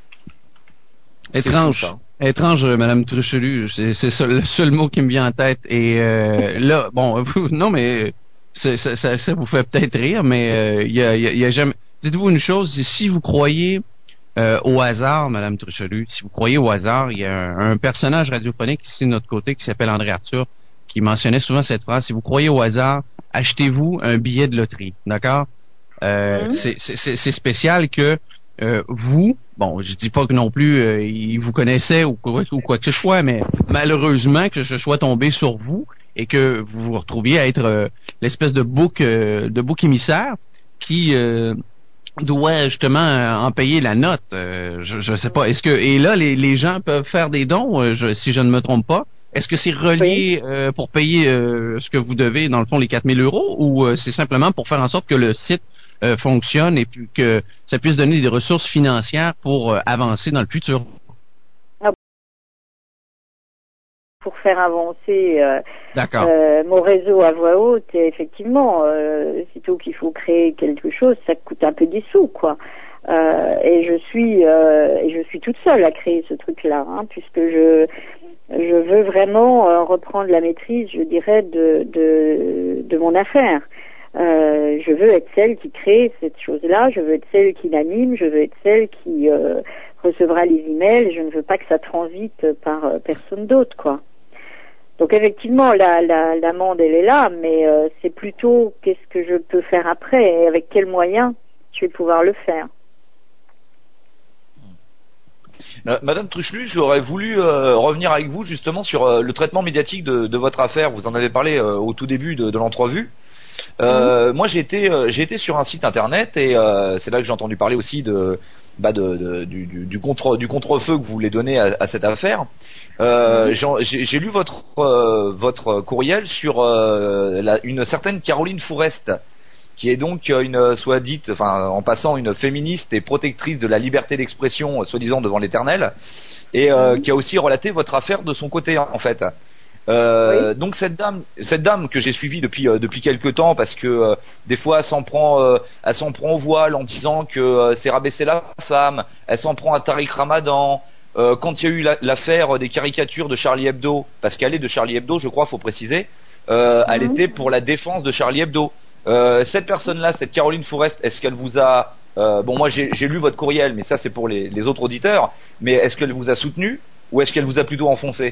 [SPEAKER 3] Étrange.
[SPEAKER 5] C'est fou,
[SPEAKER 3] Étrange, euh, Madame Truchelu, c'est c'est ça, le seul mot qui me vient en tête. Et euh, là, bon, vous- non, mais c'est- ça, ça, ça vous fait peut-être rire, mais euh, il y, a, il y a- il y a jamais. Dites-vous une chose, si vous croyez euh, au hasard, Madame Truchelu, si vous croyez au hasard, il y a un, un personnage radiophonique ici de notre côté qui s'appelle André Arthur, qui mentionnait souvent cette phrase. Si vous croyez au hasard, achetez-vous un billet de loterie, d'accord? Euh,
[SPEAKER 1] Mhm.
[SPEAKER 3] c'est- c'est c'est- c'est spécial que euh, vous, bon, je dis pas que non plus euh, il vous connaissait ou quoi, ou quoi que ce soit, mais malheureusement que je sois tombé sur vous et que vous vous retrouviez à être euh, l'espèce de bouc euh, de bouc émissaire qui euh, doit justement euh, en payer la note. Euh, je, je sais pas. Est-ce que et là les, les gens peuvent faire des dons, euh, je- si je ne me trompe pas. Est-ce que c'est relié euh, pour payer euh, ce que vous devez, dans le fond, les quatre mille euros, ou euh, c'est simplement pour faire en sorte que le site euh, fonctionne et puis que ça puisse donner des ressources financières pour euh, avancer dans le futur?
[SPEAKER 1] Pour faire avancer euh,
[SPEAKER 3] D'accord.
[SPEAKER 1] euh, mon réseau à voix haute, et effectivement, euh, sitôt qu'il faut créer quelque chose, ça coûte un peu des sous, quoi. Euh, et je suis, euh, et je suis toute seule à créer ce truc-là, hein, puisque je, je veux vraiment euh, reprendre la maîtrise, je dirais, de, de, de mon affaire. Euh, je veux être celle qui crée cette chose-là, je veux être celle qui l'anime, je veux être celle qui euh, recevra les emails, je ne veux pas que ça transite par euh, personne d'autre, quoi. Donc effectivement, la, la, l'amende, elle est là, mais euh, c'est plutôt qu'est-ce que je peux faire après et avec quels moyens je vais pouvoir le faire.
[SPEAKER 5] Euh, Madame Truchelu, j'aurais voulu euh, revenir avec vous justement sur euh, le traitement médiatique de, de votre affaire. Vous en avez parlé euh, au tout début de, de l'entrevue. Euh, mmh. Moi, j'ai été, euh, j'ai été sur un site internet et euh, c'est là que j'ai entendu parler aussi de, bah de, de du, du, du contre, du contre-feu que vous voulez donner à, à cette affaire. Euh, mmh. j'ai, j'ai lu votre euh, votre courriel sur euh, la, une certaine Caroline Fourest, qui est donc une, soit dite, enfin, en passant, une féministe et protectrice de la liberté d'expression, soi-disant devant l'Éternel, et euh, mmh. qui a aussi relaté votre affaire de son côté, en fait. Euh, oui. Donc cette dame, cette dame que j'ai suivie depuis euh, depuis quelque temps, parce que euh, des fois elle s'en prend, euh, elle s'en prend au voile en disant que euh, c'est rabaisser la femme. Elle s'en prend à Tariq Ramadan. Euh, quand il y a eu la, l'affaire des caricatures de Charlie Hebdo, parce qu'elle est de Charlie Hebdo, je crois, faut préciser. Euh, mmh. Elle était pour la défense de Charlie Hebdo. Euh, cette personne-là, cette Caroline Fourest, est-ce qu'elle vous a euh, bon, moi j'ai, j'ai lu votre courriel, mais ça c'est pour les, les autres auditeurs. Mais est-ce qu'elle vous a soutenu ou est-ce qu'elle vous a plutôt enfoncé?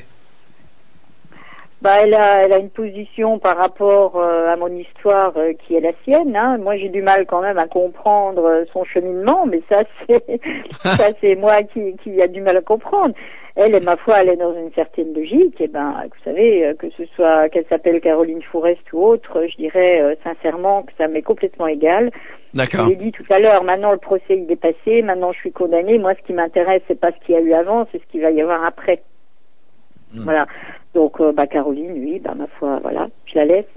[SPEAKER 1] Bah, elle a, elle a une position par rapport euh, à mon histoire euh, qui est la sienne. Hein. Moi, j'ai du mal quand même à comprendre euh, son cheminement, mais ça, c'est ça, c'est moi qui, qui a du mal à comprendre. Elle, et ma foi, elle est dans une certaine logique. Et ben, vous savez, euh, que ce soit qu'elle s'appelle Caroline Fourest ou autre, je dirais euh, sincèrement que ça m'est complètement égal.
[SPEAKER 3] D'accord.
[SPEAKER 1] Je l'ai dit tout à l'heure. Maintenant, le procès il est passé. Maintenant, je suis condamnée. Moi, ce qui m'intéresse, c'est pas ce qu'il y a eu avant, c'est ce qu'il va y avoir après. Mmh. Voilà. Donc, euh, bah, Caroline, oui, bah, ma foi, voilà, je la laisse.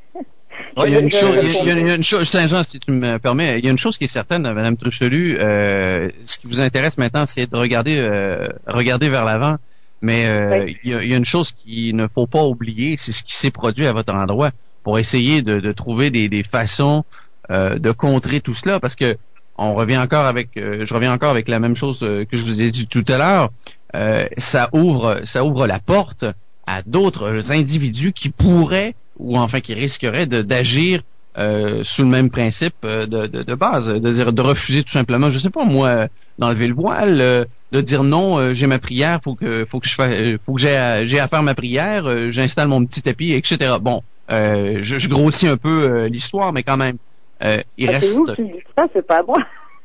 [SPEAKER 3] Ouais, il y a une chose, il y a, il y a une chose, Saint-Jean, si tu me permets, il y a une chose qui est certaine, Madame Truchelu, euh, ce qui vous intéresse maintenant, c'est de regarder, euh, regarder vers l'avant. Mais euh, oui. il, y a, il y a une chose qu'il ne faut pas oublier, c'est ce qui s'est produit à votre endroit, pour essayer de, de trouver des, des façons euh, de contrer tout cela, parce que on revient encore avec, euh, je reviens encore avec la même chose euh, que je vous ai dit tout à l'heure. Euh, ça ouvre, ça ouvre la porte à d'autres individus qui pourraient, ou enfin qui risqueraient de, d'agir euh, sous le même principe euh, de, de, de base, de dire de refuser tout simplement, je sais pas moi, d'enlever le voile, euh, de dire non, euh, j'ai ma prière, faut que faut que je fasse, faut que j'ai à, j'ai à faire ma prière, euh, j'installe mon petit tapis, et cetera. Bon, euh, je, je grossis un peu euh, l'histoire, mais quand même, euh, il
[SPEAKER 1] ah,
[SPEAKER 3] reste.
[SPEAKER 1] C'est vous qui dites ça, c'est pas moi.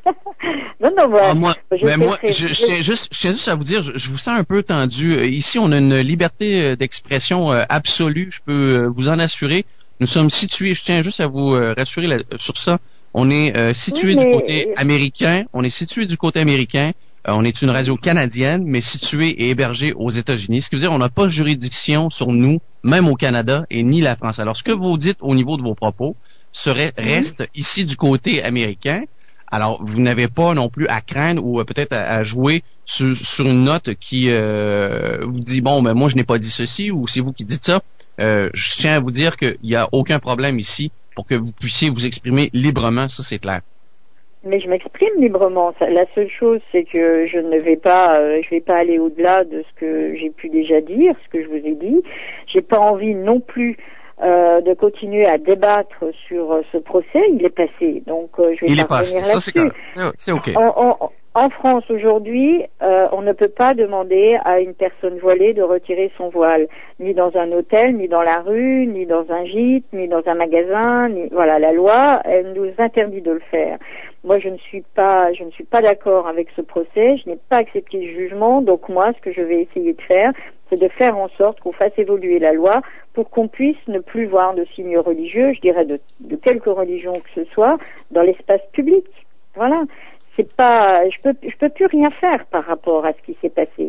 [SPEAKER 1] non, non, moi,
[SPEAKER 3] ah, moi,
[SPEAKER 1] je,
[SPEAKER 3] mais moi je, je, tiens juste, je tiens juste à vous dire, je, je vous sens un peu tendu. Ici, on a une liberté d'expression euh, absolue, je peux euh, vous en assurer. Nous sommes situés, je tiens juste à vous euh, rassurer là, sur ça, on est euh, situé oui, mais... du côté américain, on est situé du côté américain, euh, on est une radio canadienne, mais située et hébergée aux États-Unis. Ce qui veut dire on n'a pas de juridiction sur nous, même au Canada, et ni la France. Alors, ce que vous dites au niveau de vos propos serait, reste mmh. ici du côté américain. Alors, vous n'avez pas non plus à craindre ou euh, peut-être à, à jouer sur, sur une note qui euh, vous dit, bon, ben moi, je n'ai pas dit ceci, ou c'est vous qui dites ça. Euh, je tiens à vous dire qu'il n'y a aucun problème ici pour que vous puissiez vous exprimer librement, ça c'est clair.
[SPEAKER 1] Mais je m'exprime librement. La seule chose, c'est que je ne vais pas, euh, je vais pas aller au-delà de ce que j'ai pu déjà dire, ce que je vous ai dit. J'ai pas envie non plus Euh, de continuer à débattre sur euh, ce procès. Il est passé, donc euh, je vais
[SPEAKER 3] il
[SPEAKER 1] pas
[SPEAKER 3] est
[SPEAKER 1] revenir
[SPEAKER 3] passé.
[SPEAKER 1] là-dessus.
[SPEAKER 3] Ça, c'est, c'est ok.
[SPEAKER 1] En, en, en France aujourd'hui, euh, on ne peut pas demander à une personne voilée de retirer son voile, ni dans un hôtel, ni dans la rue, ni dans un gîte, ni dans un magasin. Ni... Voilà, la loi, elle nous interdit de le faire. Moi, je ne suis pas, je ne suis pas d'accord avec ce procès. Je n'ai pas accepté le jugement. Donc moi, ce que je vais essayer de faire, c'est de faire en sorte qu'on fasse évoluer la loi pour qu'on puisse ne plus voir de signes religieux, je dirais de, de quelque religion que ce soit, dans l'espace public. Voilà. C'est pas, je peux, je peux plus rien faire par rapport à ce qui s'est passé.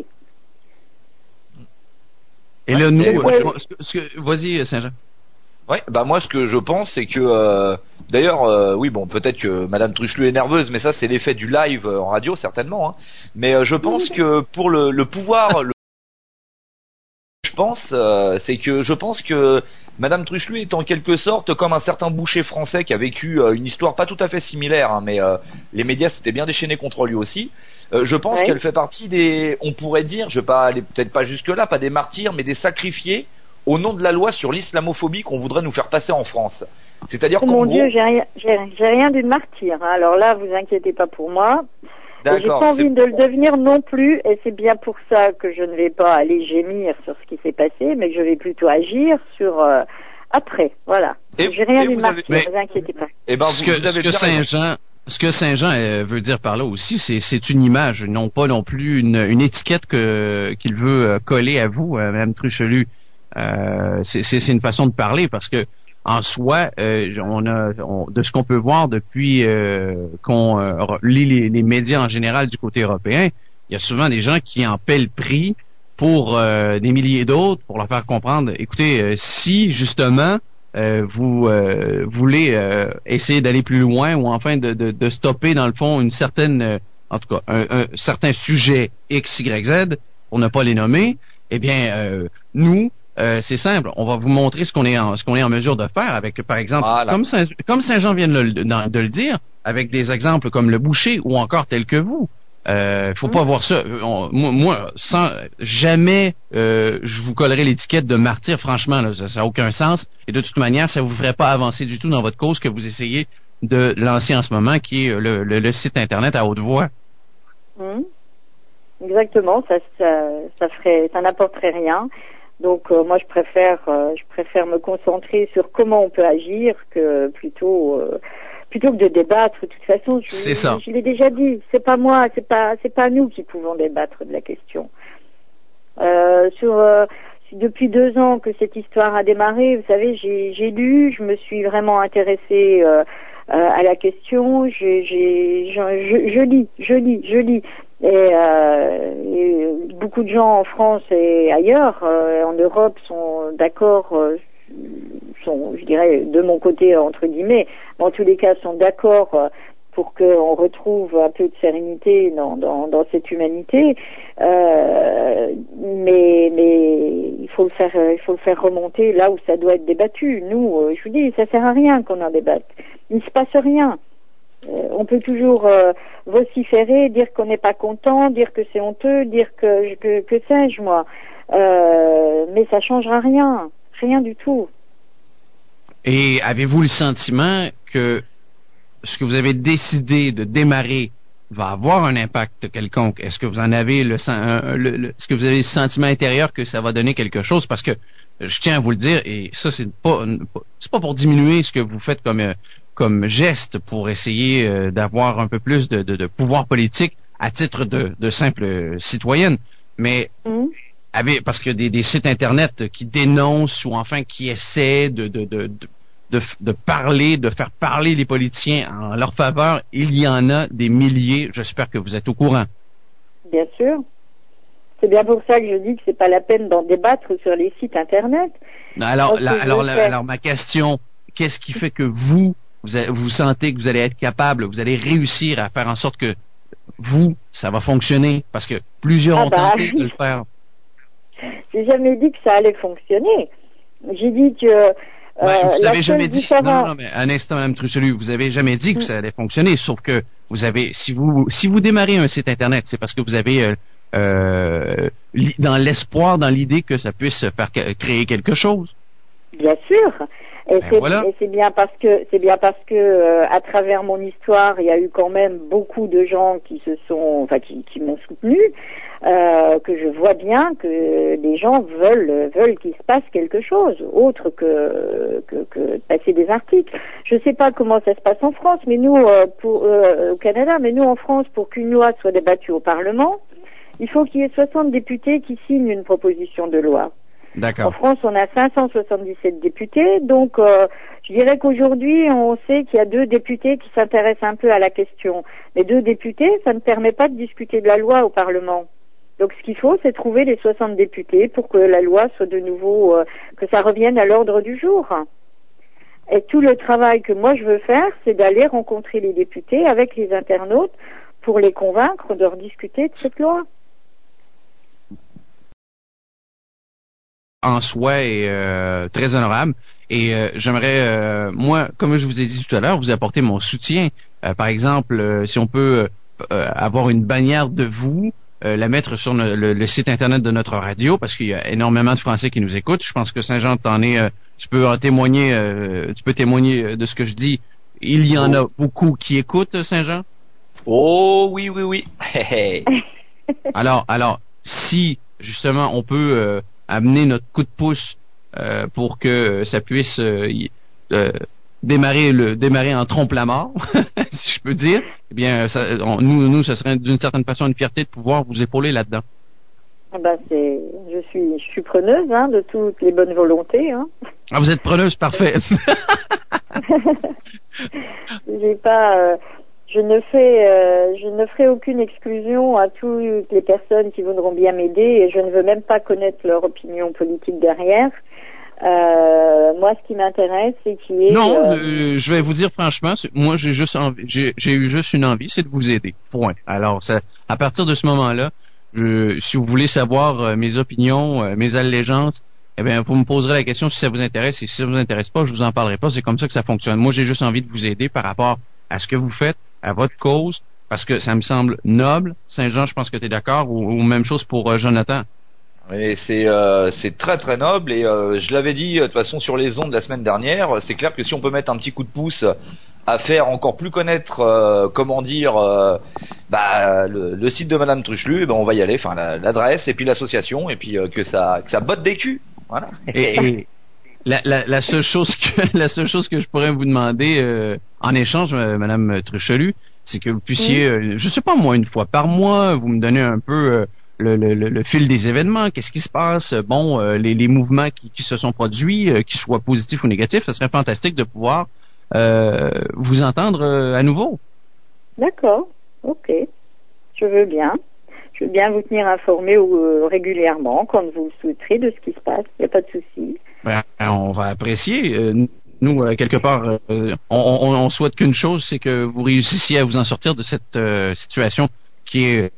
[SPEAKER 3] Et là, nous, ouais, je, ce que, ce que, vas-y, Saint-Jean.
[SPEAKER 5] Ouais, bah moi ce que je pense c'est que euh, d'ailleurs euh, oui bon peut-être que Madame Truchelu est nerveuse mais ça c'est l'effet du live en radio certainement hein. Mais euh, je pense que pour le, le pouvoir le je pense euh, c'est que je pense que Madame Truchelu est en quelque sorte comme un certain boucher français qui a vécu euh, une histoire pas tout à fait similaire hein, mais euh, les médias s'étaient bien déchaînés contre lui aussi. Euh, je pense ouais. qu'elle fait partie des on pourrait dire je vais pas aller peut-être pas jusque là pas des martyrs mais des sacrifiés au nom de la loi sur l'islamophobie qu'on voudrait nous faire passer en France. C'est-à-dire
[SPEAKER 1] oh
[SPEAKER 5] qu'en
[SPEAKER 1] mon
[SPEAKER 5] gros...
[SPEAKER 1] Dieu, j'ai rien, j'ai, j'ai rien d'une martyr. Hein. Alors là, vous inquiétez pas pour moi. D'accord, j'ai pas envie c'est... de le devenir non plus, et c'est bien pour ça que je ne vais pas aller gémir sur ce qui s'est passé, mais que je vais plutôt agir sur euh, après. Voilà. Et, j'ai rien d'une martyr, avez... ne vous inquiétez pas.
[SPEAKER 3] Et ben, vous, ce que, vous avez ce que Saint-Jean... Ce que Saint-Jean euh, veut dire par là aussi, c'est, c'est une image, non pas non plus une, une étiquette que, qu'il veut euh, coller à vous, euh, Mme Truchelu. Euh, c'est, c'est, c'est une façon de parler parce que en soi, euh, on a on, de ce qu'on peut voir depuis euh, qu'on euh, lit les, les médias en général du côté européen, il y a souvent des gens qui en paient le prix pour euh, des milliers d'autres pour leur faire comprendre. Écoutez, euh, si justement euh, vous euh, voulez euh, essayer d'aller plus loin ou enfin de, de, de stopper dans le fond une certaine, euh, en tout cas un, un certain sujet X, Y, Z, pour ne pas les nommer, eh bien euh, nous euh, c'est simple. On va vous montrer ce qu'on est en, ce qu'on est en mesure de faire avec, par exemple,
[SPEAKER 5] Voilà.
[SPEAKER 3] comme Saint, comme Saint-Jean vient de le, de, de le dire, avec des exemples comme le boucher ou encore tel que vous. Euh, faut pas voir ça. On- moi, moi, sans jamais, euh, je vous collerai l'étiquette de martyr. Franchement, là, ça n'a aucun sens. Et de toute manière, ça vous ferait pas avancer du tout dans votre cause que vous essayez de lancer en ce moment, qui est le, le, le site internet à haute voix.
[SPEAKER 1] Hum. Exactement, ça, ça, ça ferait, ça n'apporterait rien. Donc euh, moi je préfère, euh, je préfère me concentrer sur comment on peut agir que plutôt, euh, plutôt que de débattre. De toute façon, je,
[SPEAKER 3] C'est ça.
[SPEAKER 1] je, je l'ai déjà dit, c'est pas moi, c'est pas, c'est pas nous qui pouvons débattre de la question. Euh, sur euh, depuis deux ans que cette histoire a démarré, vous savez, j'ai, j'ai lu, je me suis vraiment intéressée euh, euh, à la question. J'ai, j'ai, je, je, je lis, je lis, je lis. Et, euh, et beaucoup de gens en France et ailleurs, euh, en Europe, sont d'accord, euh, sont, je dirais, de mon côté entre guillemets, mais en tous les cas, sont d'accord euh, pour qu'on retrouve un peu de sérénité dans, dans, dans cette humanité. Euh, mais, mais il faut le faire, il faut le faire remonter là où ça doit être débattu. Nous, euh, je vous dis, ça sert à rien qu'on en débatte. Il ne se passe rien. Euh, on peut toujours euh, vociférer, dire qu'on n'est pas content, dire que c'est honteux, dire que que, que sais-je moi, euh, mais ça changera rien, rien du tout.
[SPEAKER 3] Et avez-vous le sentiment que ce que vous avez décidé de démarrer va avoir un impact quelconque? Est-ce que vous en avez le, sen- le, le est-ce que vous avez le sentiment intérieur que ça va donner quelque chose? Parce que je tiens à vous le dire, et ça c'est pas c'est pas pour diminuer ce que vous faites comme euh, comme geste pour essayer euh, d'avoir un peu plus de, de, de pouvoir politique à titre de, de simple citoyenne, mais
[SPEAKER 1] Mmh.
[SPEAKER 3] avec, parce que des, des sites internet qui dénoncent ou enfin qui essaient de de, de, de, de, de parler, de faire parler les politiciens en leur faveur, il y en a des milliers. J'espère que vous êtes au courant.
[SPEAKER 1] Bien sûr. C'est bien pour ça que je dis que c'est pas la peine d'en débattre sur les sites internet.
[SPEAKER 3] Alors,
[SPEAKER 1] Moi, ce
[SPEAKER 3] la,
[SPEAKER 1] que je
[SPEAKER 3] alors,
[SPEAKER 1] veux
[SPEAKER 3] la-
[SPEAKER 1] faire-
[SPEAKER 3] alors ma question, qu'est-ce qui fait que vous, vous, a- vous sentez que vous allez être capable, vous allez réussir à faire en sorte que vous, ça va fonctionner? Parce que plusieurs
[SPEAKER 1] Ah
[SPEAKER 3] ont
[SPEAKER 1] bah,
[SPEAKER 3] tenté de le faire.
[SPEAKER 1] J'ai jamais dit que ça allait fonctionner. J'ai dit que euh,
[SPEAKER 3] Ouais, vous
[SPEAKER 1] la
[SPEAKER 3] avez jamais
[SPEAKER 1] seule
[SPEAKER 3] dit, non,
[SPEAKER 1] différence-
[SPEAKER 3] non, non, mais un instant, Mme Truchelu, vous avez jamais dit que
[SPEAKER 1] Mm.
[SPEAKER 3] ça allait fonctionner, sauf que vous avez, si vous, si vous démarrez un site internet, c'est parce que vous avez, euh, euh, li- dans l'espoir, dans l'idée que ça puisse faire que- créer quelque chose.
[SPEAKER 1] Bien sûr. Et
[SPEAKER 3] Ben
[SPEAKER 1] c'est
[SPEAKER 3] voilà.
[SPEAKER 1] et c'est bien parce que c'est bien parce que euh, à travers mon histoire, il y a eu quand même beaucoup de gens qui se sont, enfin qui, qui m'ont soutenu, euh, que je vois bien que les gens veulent veulent qu'il se passe quelque chose, autre que que, que de passer des articles. Je ne sais pas comment ça se passe en France, mais nous euh, pour euh, au Canada, mais nous en France, pour qu'une loi soit débattue au Parlement, il faut qu'il y ait soixante députés qui signent une proposition de loi. En
[SPEAKER 3] D'accord.
[SPEAKER 1] France, on a cinq cent soixante-dix-sept députés, donc euh, je dirais qu'aujourd'hui, on sait qu'il y a deux députés qui s'intéressent un peu à la question. Mais deux députés, ça ne permet pas de discuter de la loi au Parlement. Donc ce qu'il faut, c'est trouver les soixante députés pour que la loi soit de nouveau, euh, que ça revienne à l'ordre du jour. Et tout le travail que moi je veux faire, c'est d'aller rencontrer les députés avec les internautes pour les convaincre de rediscuter de cette loi.
[SPEAKER 3] En soi est euh, très honorable. Et euh, j'aimerais, euh, moi, comme je vous ai dit tout à l'heure, vous apporter mon soutien. Euh, par exemple, euh, si on peut euh, avoir une bannière de vous, euh, la mettre sur le, le- le site internet de notre radio, parce qu'il y a énormément de Français qui nous écoutent. Je pense que Saint-Jean, t'en es, euh, tu peux en témoigner, euh, tu peux témoigner de ce que je dis. Il y en a beaucoup qui écoutent, Saint-Jean.
[SPEAKER 5] Oh oui, oui, oui.
[SPEAKER 3] Alors, alors, si justement on peut euh, amener notre coup de pouce euh, pour que ça puisse euh, y- euh, démarrer le démarrer en trompe la mort, si je peux dire, eh bien, ça, on- nous, nous, ce serait d'une certaine façon une fierté de pouvoir vous épauler là-dedans.
[SPEAKER 1] Ah ben c'est, je suis, je suis preneuse hein, de toutes les bonnes volontés. Hein.
[SPEAKER 3] Ah, vous êtes preneuse, parfait.
[SPEAKER 1] J'ai pas, euh, je ne fais, euh, je ne ferai aucune exclusion à toutes les personnes qui voudront bien m'aider et je ne veux même pas connaître leur opinion politique derrière. Euh, moi, ce qui m'intéresse, c'est qu'il y ait.
[SPEAKER 3] Non,
[SPEAKER 1] euh,
[SPEAKER 3] euh, je vais vous dire franchement, c'est- moi j'ai juste envie, j'ai, j'ai eu juste une envie, c'est de vous aider. Point. Alors, ça, à partir de ce moment-là, je, si vous voulez savoir euh, mes opinions, euh, mes allégeances, eh bien, vous me poserez la question si ça vous intéresse, et si ça vous intéresse pas, je vous en parlerai pas. C'est comme ça que ça fonctionne. Moi, j'ai juste envie de vous aider par rapport à ce que vous faites, à votre cause, parce que ça me semble noble. Saint-Jean, je pense que tu es d'accord, ou, ou même chose pour euh, Jonathan.
[SPEAKER 5] Et c'est euh, c'est très très noble, et euh, je l'avais dit de toute façon sur les ondes la semaine dernière, c'est clair que si on peut mettre un petit coup de pouce à faire encore plus connaître, euh, comment dire, euh, bah, le, le site de Madame Truchelu, eh ben on va y aller, enfin la, l'adresse et puis l'association, et puis euh, que ça que ça botte des culs, voilà.
[SPEAKER 3] Et, et la, la, la seule chose que la seule chose que je pourrais vous demander euh, en échange, euh, Madame Truchelu, c'est que vous puissiez, euh, je sais pas moi, une fois par mois, vous me donnez un peu euh, le, le, le fil des événements, qu'est-ce qui se passe, bon, euh, les, les mouvements qui, qui se sont produits, euh, qu'ils soient positifs ou négatifs, ce serait fantastique de pouvoir euh, vous entendre euh, à nouveau.
[SPEAKER 1] D'accord, ok, je veux bien. Je veux bien vous tenir informé euh, régulièrement quand vous le souhaiterez de ce qui se passe, il n'y a pas de souci.
[SPEAKER 3] Ben, on va apprécier. Euh, nous, euh, quelque part, euh, on, on, on souhaite qu'une chose, c'est que vous réussissiez à vous en sortir de cette euh, situation qui est...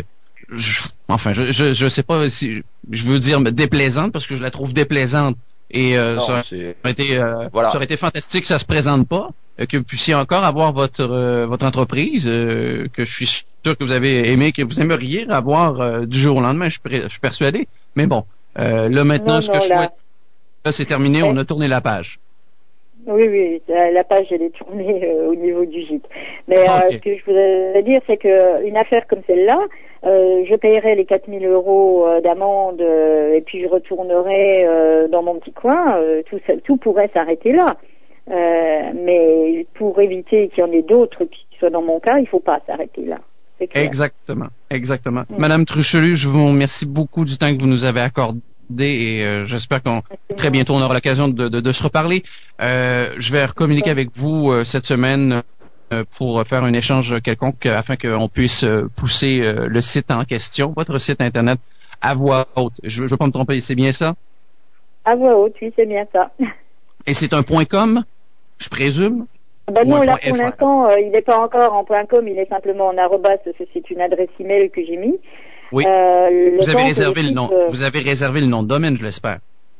[SPEAKER 3] Je, enfin, je, je je sais pas si je veux dire déplaisante parce que je la trouve déplaisante et euh, non, ça, aurait été, euh, voilà. ça aurait été fantastique que ça se présente pas, euh, que vous puissiez encore avoir votre euh, votre entreprise euh, que je suis sûr que vous avez aimé, que vous aimeriez avoir euh, du jour au lendemain, je, je suis persuadé. Mais bon, euh, là maintenant, non, ce non, que je là... souhaite, là c'est terminé, on a tourné la page.
[SPEAKER 1] Oui, oui, la page elle est tournée euh, au niveau du gîte. Mais euh, okay. Ce que je voudrais dire, c'est que une affaire comme celle-là, euh, je payerai les quatre mille euros euh, d'amende euh, et puis je retournerai euh, dans mon petit coin. Euh, tout, ça, tout pourrait s'arrêter là. Euh, mais pour éviter qu'il y en ait d'autres qui soient dans mon cas, il ne faut pas s'arrêter là.
[SPEAKER 3] Exactement, exactement. Mmh. Madame Truchelu, je vous remercie beaucoup du temps que vous nous avez accordé. Et euh, j'espère qu'on très bientôt on aura l'occasion de, de, de se reparler. Euh, je vais communiquer avec vous euh, cette semaine euh, pour faire un échange quelconque euh, afin qu'on puisse euh, pousser euh, le site en question, votre site internet, à voix haute. Je ne veux pas me tromper, c'est bien ça?
[SPEAKER 1] À voix haute, oui, c'est bien ça.
[SPEAKER 3] Et c'est un point .com, je présume?
[SPEAKER 1] Ben non, là pour l'instant, euh, il n'est pas encore en .com, il est simplement en arrobas, c'est une adresse email que j'ai mis.
[SPEAKER 3] Oui. Euh, vous avez réservé le nom. Euh... Vous avez réservé le nom de domaine, je l'espère.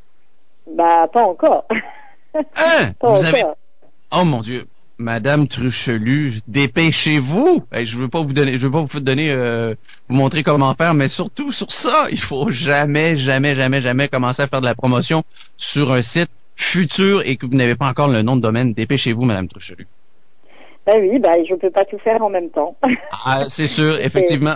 [SPEAKER 1] Bah, pas encore.
[SPEAKER 3] Hein?
[SPEAKER 1] Pas
[SPEAKER 3] vous
[SPEAKER 1] encore.
[SPEAKER 3] avez. Oh mon Dieu, Madame Truchelu, dépêchez-vous. Hey, je veux pas vous donner, je veux pas vous donner, euh, vous montrer comment faire, mais surtout sur ça, il faut jamais, jamais, jamais, jamais commencer à faire de la promotion sur un site futur et que vous n'avez pas encore le nom de domaine. Dépêchez-vous, Madame Truchelu.
[SPEAKER 1] Ben oui, ben je peux pas tout faire en même temps.
[SPEAKER 3] Ah, c'est sûr, effectivement.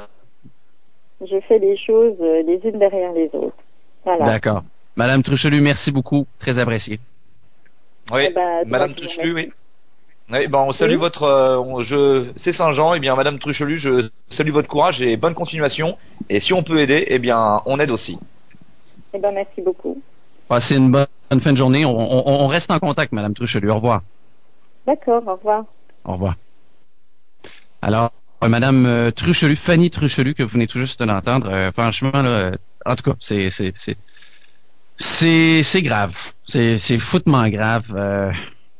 [SPEAKER 1] Je fais les choses euh, les unes derrière les autres. Voilà.
[SPEAKER 3] D'accord. Madame Truchelu, merci beaucoup. Très apprécié.
[SPEAKER 5] Oui,
[SPEAKER 1] eh ben,
[SPEAKER 5] Madame Truchelu, oui. Oui, ben on salue oui. votre... Euh, on, je, c'est Saint-Jean, et eh bien Madame Truchelu, je salue votre courage et bonne continuation. Et si on peut aider, eh bien on aide aussi.
[SPEAKER 1] Eh ben merci beaucoup.
[SPEAKER 3] Passez une bonne, bonne fin de journée. On, on, on reste en contact, Madame Truchelu. Au revoir.
[SPEAKER 1] D'accord, au revoir.
[SPEAKER 3] Au revoir. Alors... Madame euh, Truchelu, Fanny Truchelu, que vous venez tout juste d'entendre, euh, franchement, là, euh, en tout cas, c'est c'est c'est c'est c'est grave, c'est c'est foutement grave euh,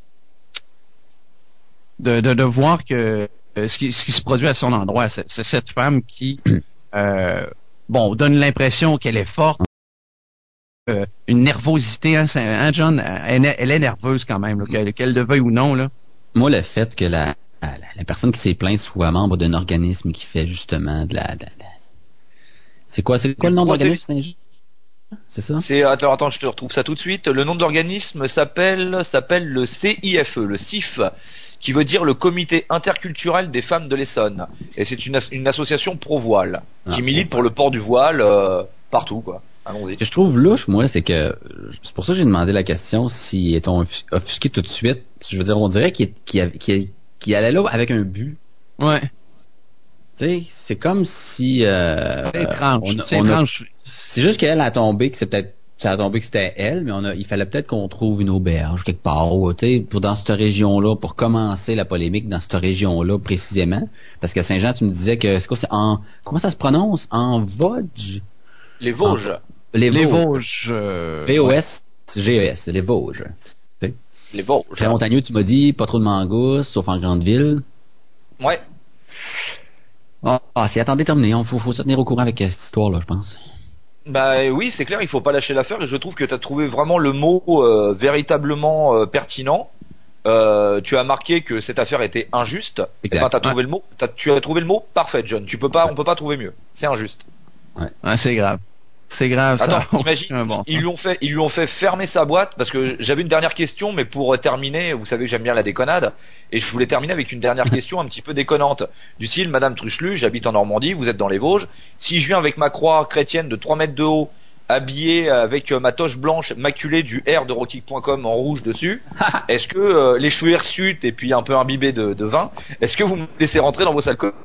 [SPEAKER 3] de, de de voir que euh, ce qui ce qui se produit à son endroit, c'est, c'est cette femme qui euh, bon donne l'impression qu'elle est forte, euh, une nervosité, hein, hein John, elle, elle est nerveuse quand même, là, qu'elle, qu'elle le veuille ou non là.
[SPEAKER 4] Moi, le fait que la La, la personne qui s'est plainte soit membre d'un organisme qui fait justement de la... De la... C'est quoi, c'est quoi le nom de l'organisme? C'est ça?
[SPEAKER 5] C'est, attends, attends, je te retrouve ça tout de suite. Le nom de l'organisme s'appelle, s'appelle le C I F E, le C I F, qui veut dire le Comité interculturel des femmes de l'Essonne. Et c'est une, as- une association pro-voile, ah, qui milite pour le port du voile euh, partout, quoi. Allons-y.
[SPEAKER 4] Ce que je trouve louche, moi, c'est que, c'est pour ça que j'ai demandé la question, si est-on offusqué tout de suite. Je veux dire, on dirait qu'il, qu'il, qu'il, qui allait là avec un but.
[SPEAKER 3] Ouais.
[SPEAKER 4] Tu sais, c'est comme si... Euh,
[SPEAKER 3] c'est étrange.
[SPEAKER 4] On a,
[SPEAKER 3] c'est
[SPEAKER 4] on
[SPEAKER 3] étrange.
[SPEAKER 4] A, c'est juste qu'elle a tombé, que c'est peut-être... Ça a tombé que c'était elle, mais on a, il fallait peut-être qu'on trouve une auberge quelque part, tu sais, pour dans cette région-là, pour commencer la polémique dans cette région-là précisément. Parce que Saint-Jean, tu me disais que c'est quoi, c'est en... Comment ça se prononce? En Vosges?
[SPEAKER 5] Les Vosges. En,
[SPEAKER 3] les Vosges. Les Vosges. Euh,
[SPEAKER 4] V O S G E S, les Vosges.
[SPEAKER 5] Les Vosges.
[SPEAKER 4] Très montagneux, tu m'as dit, pas trop de mangoustes, sauf en grande ville.
[SPEAKER 5] Ouais.
[SPEAKER 4] Ah, ah c'est attendez terminé. Il faut, faut se tenir au courant avec euh, cette histoire-là, je pense.
[SPEAKER 5] Bah oui, c'est clair, il faut pas lâcher l'affaire et je trouve que tu as trouvé vraiment le mot euh, véritablement euh, pertinent. Euh, tu as marqué que cette affaire était injuste.
[SPEAKER 4] Exact.
[SPEAKER 5] Et ben, t'as trouvé
[SPEAKER 3] Ouais.
[SPEAKER 5] le mot, t'as, tu as trouvé le mot parfait, John. Tu peux pas, on peut pas trouver mieux. C'est injuste.
[SPEAKER 3] Ah, c'est grave. C'est grave, ça.
[SPEAKER 5] Attends, imagine,
[SPEAKER 3] Ah, bon.
[SPEAKER 5] ils lui ont fait, ils lui ont fait fermer sa boîte parce que j'avais une dernière question, mais pour terminer, vous savez que j'aime bien la déconnade, et je voulais terminer avec une dernière question un petit peu déconnante. Du style, Madame Truchelu, j'habite en Normandie, vous êtes dans les Vosges. Si je viens avec ma croix chrétienne de trois mètres de haut, habillé avec euh, ma toche blanche maculée du R de Rockkick point com en rouge dessus, est-ce que euh, les cheveux hirsutes et puis un peu imbibés de, de vin, est-ce que vous me laissez rentrer dans vos salles co-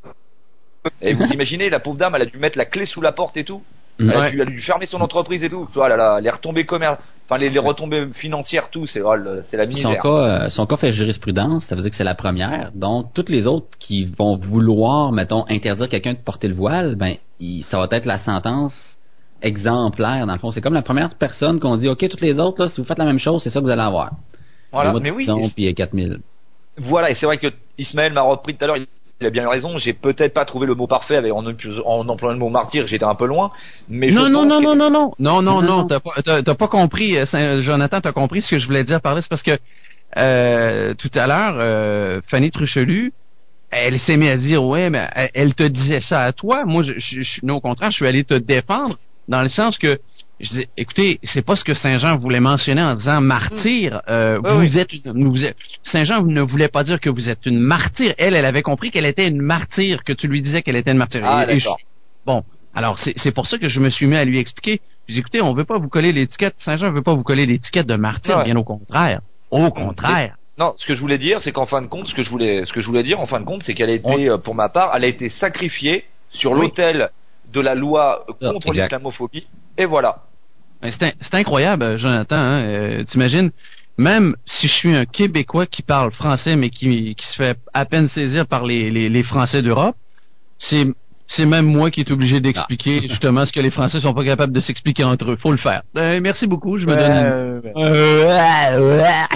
[SPEAKER 5] Et vous imaginez, la pauvre dame, elle a dû mettre la clé sous la porte et tout. Elle a,
[SPEAKER 3] Ouais.
[SPEAKER 5] dû, elle a dû fermer son entreprise et tout. Oh là là, les retombées commerciales, enfin les, les retombées financières, tout, c'est, oh, le- c'est la
[SPEAKER 4] Son
[SPEAKER 5] misère.
[SPEAKER 4] cas, euh, son cas fait jurisprudence, ça veut dire que c'est la première. Donc, toutes les autres qui vont vouloir, mettons, interdire quelqu'un de porter le voile, ben, il- ça va être la sentence exemplaire, dans le fond. C'est comme la première personne qu'on dit, OK, toutes les autres, là, si vous faites la même chose, c'est ça que vous allez avoir.
[SPEAKER 5] Voilà,
[SPEAKER 4] Deux mois de
[SPEAKER 5] mais oui.
[SPEAKER 4] prison, puis quatre mille.
[SPEAKER 5] Voilà, et c'est vrai que Ismaël m'a repris tout à l'heure, il a bien eu raison, j'ai peut-être pas trouvé le mot parfait avec, en, en employant le mot martyr, j'étais un peu loin, mais
[SPEAKER 3] non,
[SPEAKER 5] je
[SPEAKER 3] non,
[SPEAKER 5] pense
[SPEAKER 3] non,
[SPEAKER 5] que-
[SPEAKER 3] non, non, non, non, non,
[SPEAKER 4] Non,
[SPEAKER 3] non,
[SPEAKER 4] non.
[SPEAKER 3] t'as pas, t'as, t'as pas compris, euh, Saint- Jonathan, t'as compris ce que je voulais dire par là, c'est parce que euh, tout à l'heure, euh, Fanny Truchelu, elle s'est mise à dire, ouais, mais elle, elle te disait ça à toi, moi, je, je, je, non, au contraire, je suis allé te défendre, dans le sens que, je dis, écoutez, c'est pas ce que Saint-Jean voulait mentionner en disant martyr. Euh,
[SPEAKER 5] Oui,
[SPEAKER 3] vous
[SPEAKER 5] oui.
[SPEAKER 3] êtes, une- vous êtes, Saint-Jean ne voulait pas dire que vous êtes une martyre. Elle, elle avait compris qu'elle était une martyre, que tu lui disais qu'elle était une martyre.
[SPEAKER 5] Ah,
[SPEAKER 3] Et- et je-
[SPEAKER 5] d'accord.
[SPEAKER 3] bon, alors c'est, c'est pour ça que je me suis mis à lui expliquer. Je dis, écoutez, on veut pas vous coller l'étiquette. Saint-Jean veut pas vous coller l'étiquette de martyr,
[SPEAKER 5] Ouais.
[SPEAKER 3] bien au contraire. Au contraire.
[SPEAKER 5] Non, ce que je voulais dire, c'est qu'en fin de compte, ce que je voulais, ce que je voulais dire, en fin de compte, c'est qu'elle a été, euh, pour ma part, elle a été sacrifiée sur
[SPEAKER 3] Oui.
[SPEAKER 5] l'autel de la loi
[SPEAKER 4] Ça,
[SPEAKER 5] contre
[SPEAKER 4] exact.
[SPEAKER 5] l'islamophobie, et voilà.
[SPEAKER 3] Mais C'est, in- c'est incroyable, Jonathan. Hein? Euh, t'imagines, même si je suis un Québécois qui parle français, mais qui, qui se fait à peine saisir par les, les, les Français d'Europe, c'est, c'est même moi qui est obligé d'expliquer justement ce que les Français sont pas capables de s'expliquer entre eux. Faut le faire. Euh, merci beaucoup. Je me donne. Une... Euh, ouais, ouais.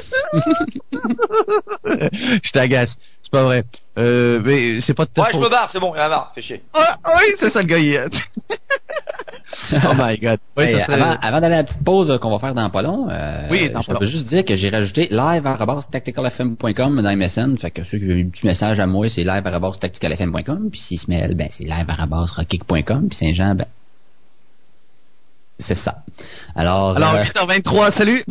[SPEAKER 3] Je t'agace. C'est pas vrai. Euh, mais c'est pas de ta
[SPEAKER 5] Ouais, je
[SPEAKER 3] faute.
[SPEAKER 5] me barre, c'est bon, il y en a marre, fais chier.
[SPEAKER 3] Ah, oui, c'est ça le gars. il est- Oh my God. Oui,
[SPEAKER 4] Hey,
[SPEAKER 3] ça serait-
[SPEAKER 4] avant, avant d'aller à la petite pause euh, qu'on va faire dans pas long, euh,
[SPEAKER 3] Oui, dans
[SPEAKER 4] je
[SPEAKER 3] pas
[SPEAKER 4] peux
[SPEAKER 3] long.
[SPEAKER 4] juste dire que j'ai rajouté live arobase tactical f m point com dans M S N. Fait que ceux qui ont eu un petit message à moi, c'est live arobase tactical f m point com. Puis s'ils se mêlent, ben c'est live arobase rockkick point com. Puis Saint-Jean, ben c'est ça. Alors,
[SPEAKER 3] Alors,
[SPEAKER 4] euh,
[SPEAKER 3] huit heures vingt-trois, salut.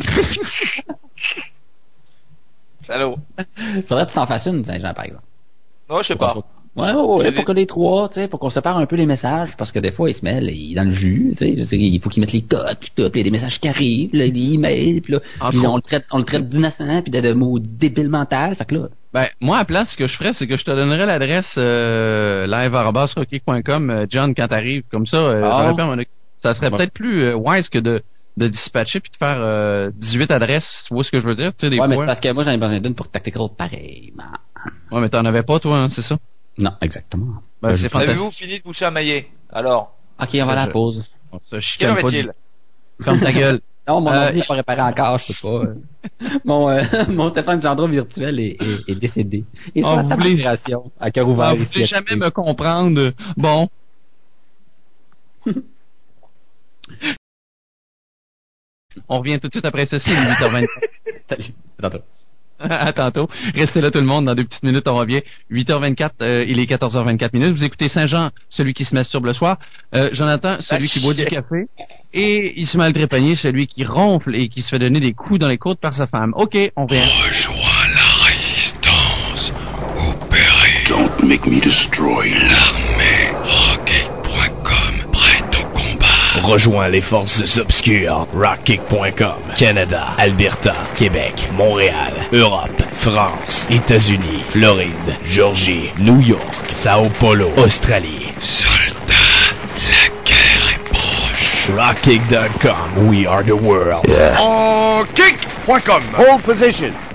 [SPEAKER 5] Allô.
[SPEAKER 4] faudrait que tu t'en fasses une, Saint-Jean, par exemple.
[SPEAKER 5] Non, je sais pas.
[SPEAKER 4] Ouais, ouais, ouais,
[SPEAKER 5] J'ai
[SPEAKER 4] pour
[SPEAKER 5] dit-
[SPEAKER 4] que les trois, tu sais, pour qu'on sépare un peu les messages, parce que des fois, ils se mêlent, ils dans le jus, tu sais, je sais, il faut qu'ils mettent les codes, puis tout, puis il y a des messages qui arrivent, là, des emails, puis là,
[SPEAKER 3] En
[SPEAKER 4] puis
[SPEAKER 3] trop.
[SPEAKER 4] on le traite, on le traite d'innocent, puis de, de mots débiles mentales, fait que là,
[SPEAKER 3] Ben, moi, à place, ce que je ferais, c'est que je te donnerais l'adresse euh, live arobase rockkick point com, euh, John, quand t'arrives. Comme ça, euh,
[SPEAKER 4] Ah.
[SPEAKER 3] t'aurais pu m'en occuper. Ça serait
[SPEAKER 4] Ouais.
[SPEAKER 3] peut-être plus euh, wise que de, de dispatcher puis de faire euh, dix-huit adresses. Tu vois ce que je veux dire? Tu sais, des
[SPEAKER 4] ouais, mais
[SPEAKER 3] fois.
[SPEAKER 4] c'est parce que moi, j'en ai besoin d'une pour Tactical pareil. Ben,
[SPEAKER 3] Ouais, mais t'en avais pas, toi, hein, c'est ça?
[SPEAKER 4] non, exactement.
[SPEAKER 3] Ben,
[SPEAKER 4] Ben,
[SPEAKER 3] c'est
[SPEAKER 4] je-
[SPEAKER 3] fantastique.
[SPEAKER 5] Avez-vous fini de vous chamailler? Alors,
[SPEAKER 4] Ok, on va à la
[SPEAKER 3] Je-
[SPEAKER 4] pause.
[SPEAKER 3] On se
[SPEAKER 5] quelle
[SPEAKER 3] chicane
[SPEAKER 5] heure
[SPEAKER 3] pas
[SPEAKER 5] est-il?
[SPEAKER 3] du... Ferme ta gueule.
[SPEAKER 4] Non, mon
[SPEAKER 3] Euh,
[SPEAKER 4] ordi n'est pas réparé encore, je peux pas. euh. mon, euh, mon Stéphane Gendron virtuel est, est, est décédé. Et
[SPEAKER 3] Ah,
[SPEAKER 4] sur la
[SPEAKER 3] vous
[SPEAKER 4] table
[SPEAKER 3] voulez-
[SPEAKER 4] d'opération, à cœur ouvert
[SPEAKER 3] Ah, vous
[SPEAKER 4] ici.
[SPEAKER 3] voulez
[SPEAKER 4] à
[SPEAKER 3] jamais
[SPEAKER 4] côté.
[SPEAKER 3] me comprendre. Bon. On revient tout de suite après ceci, huit heures vingt.
[SPEAKER 4] Salut. À tantôt.
[SPEAKER 3] À tantôt. Restez là tout le monde, dans deux petites minutes, on revient. huit heures vingt-quatre, euh, il est quatorze heures vingt-quatre minutes. Vous écoutez Saint-Jean, celui qui se masturbe le soir. Euh, Jonathan, celui
[SPEAKER 5] Ah,
[SPEAKER 3] qui boit du
[SPEAKER 5] chier.
[SPEAKER 3] café. Et Ismaël Trépanier, celui qui ronfle et qui se fait donner des coups dans les côtes par sa femme. OK, on revient.
[SPEAKER 2] Rejoins la résistance. Opérez.
[SPEAKER 6] Don't make me destroy you.
[SPEAKER 2] L'armée. rockkick point com. Prête au combat.
[SPEAKER 6] Rejoins les forces obscures. rockkick point com. Canada, Alberta, Québec, Montréal, Europe, France, États-Unis, Floride, Georgie, New York, Sao Paulo, Australie.
[SPEAKER 2] Soldats, la guerre est proche.
[SPEAKER 6] rockkick dot com. We are the world.
[SPEAKER 7] rockkick point com. Hold position.